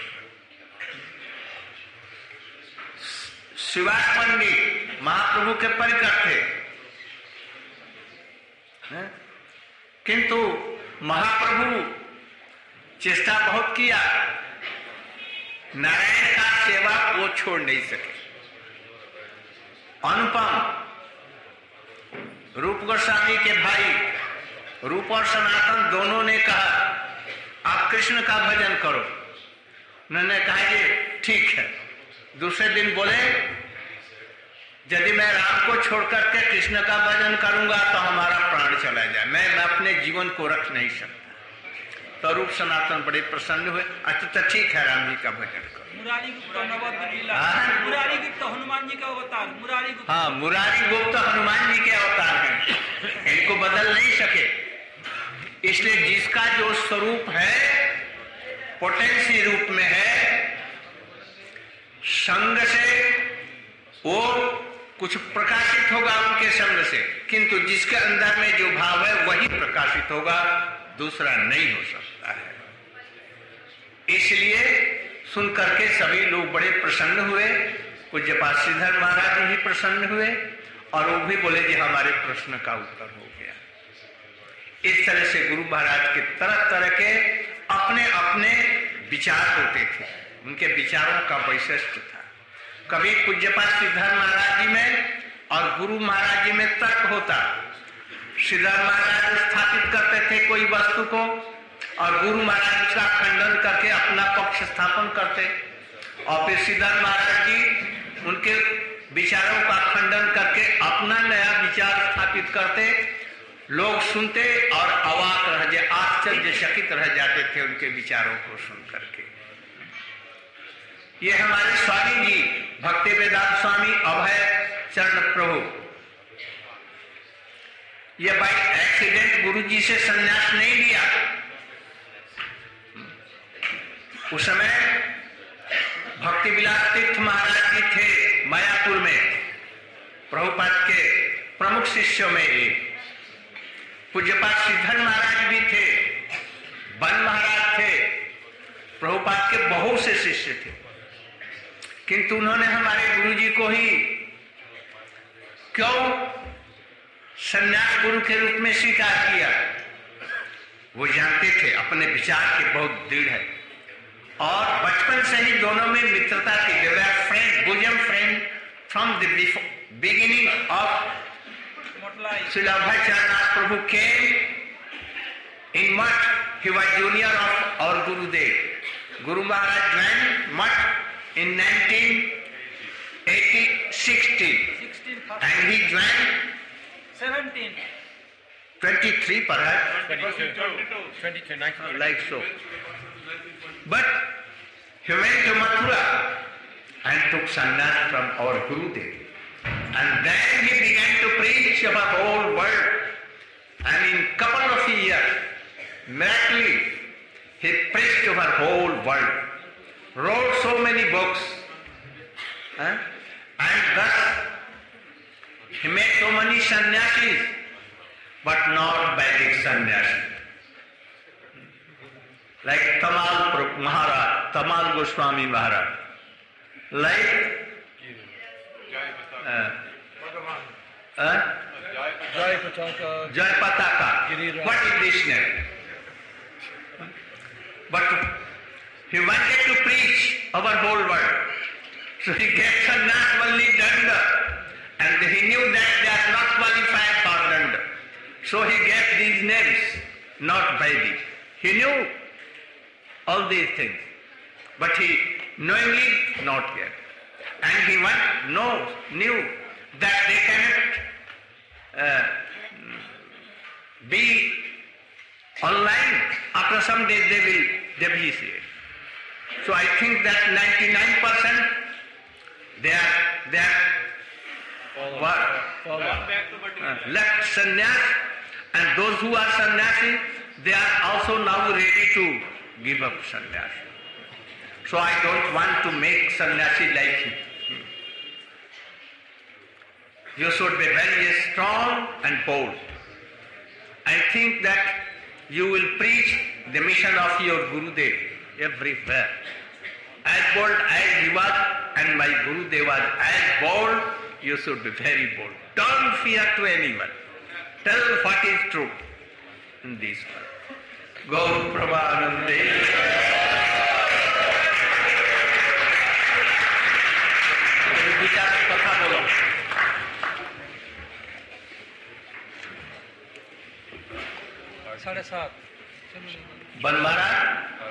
शिवाय पंडित महाप्रभु के परिकर थे, किंतु महाप्रभु चेष्टा बहुत किया, नारायण का सेवा वो छोड़ नहीं सके। अनुपम रूप गोस्वामी के भाई रूप और सनातन दोनों ने कहा आप कृष्ण का भजन करो। उन्होंने कहा ये ठीक है। दूसरे दिन बोले यदि मैं राम को छोड़कर के कृष्ण का भजन करूंगा तो हमारा प्राण चला जाए, मैं अपने जीवन को रख नहीं सकता। तो रूप सनातन बड़े प्रसन्न हुए, अच्छा तो ठीक है राम जी का भजन करो। मुरारी गुप्त मुरारी गुप्त हनुमान जी का अवतार, मुरारी गुप्त हाँ मुरारी गुप्त हनुमान जी के अवतार हैं, इनको बदल नहीं सके। इसलिए जिसका जो स्वरूप है पोटेंसी रूप में है, संग से वो कुछ प्रकाशित होगा उनके संग से, किंतु जिसके अंदर में जो भाव है वही प्रकाशित होगा, दूसरा नहीं हो सकता है। इसलिए सुन करके सभी लोग बड़े प्रसन्न हुए। पूज्यपाद श्रीधर महाराज भी प्रसन्न हुए और वो भी बोले कि हमारे प्रश्न का उत्तर हो गया। इस तरह से गुरु महाराज के तरह तरह के अपने अपने विचार होते थे, उनके विचारों का वैशिष्ट्य था। कभी पूज्यपाद श्रीधर महाराज जी में और गुरु महाराज जी में तर्क होता। श्रीधर महाराज स्थापित करते थे कोई वस्तु को और गुरु महाराज उसका खंडन करके अपना पक्ष स्थापन करते, और फिर श्रीधर महाराज जी उनके विचारों का खंडन करके अपना नया विचार स्थापित करते। लोग सुनते और अवाक रह जाते, आश्चर्यचकित रह जाते थे उनके विचारों को सुन करके। ये हमारे स्वामी जी भक्ति वेदांत स्वामी अभय चरण प्रभु, ये बाई एक्सीडेंट गुरु जी से संन्यास नहीं लिया। उस समय भक्ति विलास तीर्थ महाराज जी थे मायापुर में, प्रभुपाद के प्रमुख शिष्यों में एक। पूज्यपाद श्रीधर महाराज भी थे, बन महाराज थे, प्रभुपाद के बहुत से शिष्य थे, किंतु उन्होंने हमारे गुरु जी को ही क्यों संन्यास गुरु के रूप में स्वीकार किया? वो जानते थे अपने विचार के बहुत दृढ़ है, और बचपन से ही दोनों में मित्रता थी। They were friend, bosom friend from the beginning of Srila Abhay Charannath Prabhu came in Mutt. He was junior of our Gurudev. Guru Maharaj joined Mutt in nineteen sixteen, and he joined seventeen. twenty-three perhaps, twenty-two, nineteen. like so. But he went to Mathura and took sannyas from our Gurudev. And then he began to preach about the whole world. And in couple of years, miraculously, he preached over the whole world. Wrote so many books. Huh? And thus, he made so many sannyasis, but not Vedic sannyasis. Like Tamal Maharaj, Tamal Goswami Maharaj. Like Uh, uh, Jai Pataka. Jai Pataka. What is this name? But he wanted to preach our whole world. So he gave sannyas only danda. And he knew that they are not qualified for danda. So he gave these names, not Vedic. He knew all these things. But he knowingly not gave. And he one knows, knew that they cannot uh, be online. After some days they will depreciate. So I think that ninety-nine percent they are they are what? Uh, left sannyas, and those who are sannyasi, they are also now ready to give up sannyas. So I don't want to make sannyasi like him. You should be very strong and bold. I think that you will preach the mission of your Gurudev everywhere. As bold as he was and my Gurudev was as bold, you should be very bold. Don't fear to anyone. Tell what is true in this world. Gaur Prabhanande. কথা বলো। साढ़े सात बन महाराज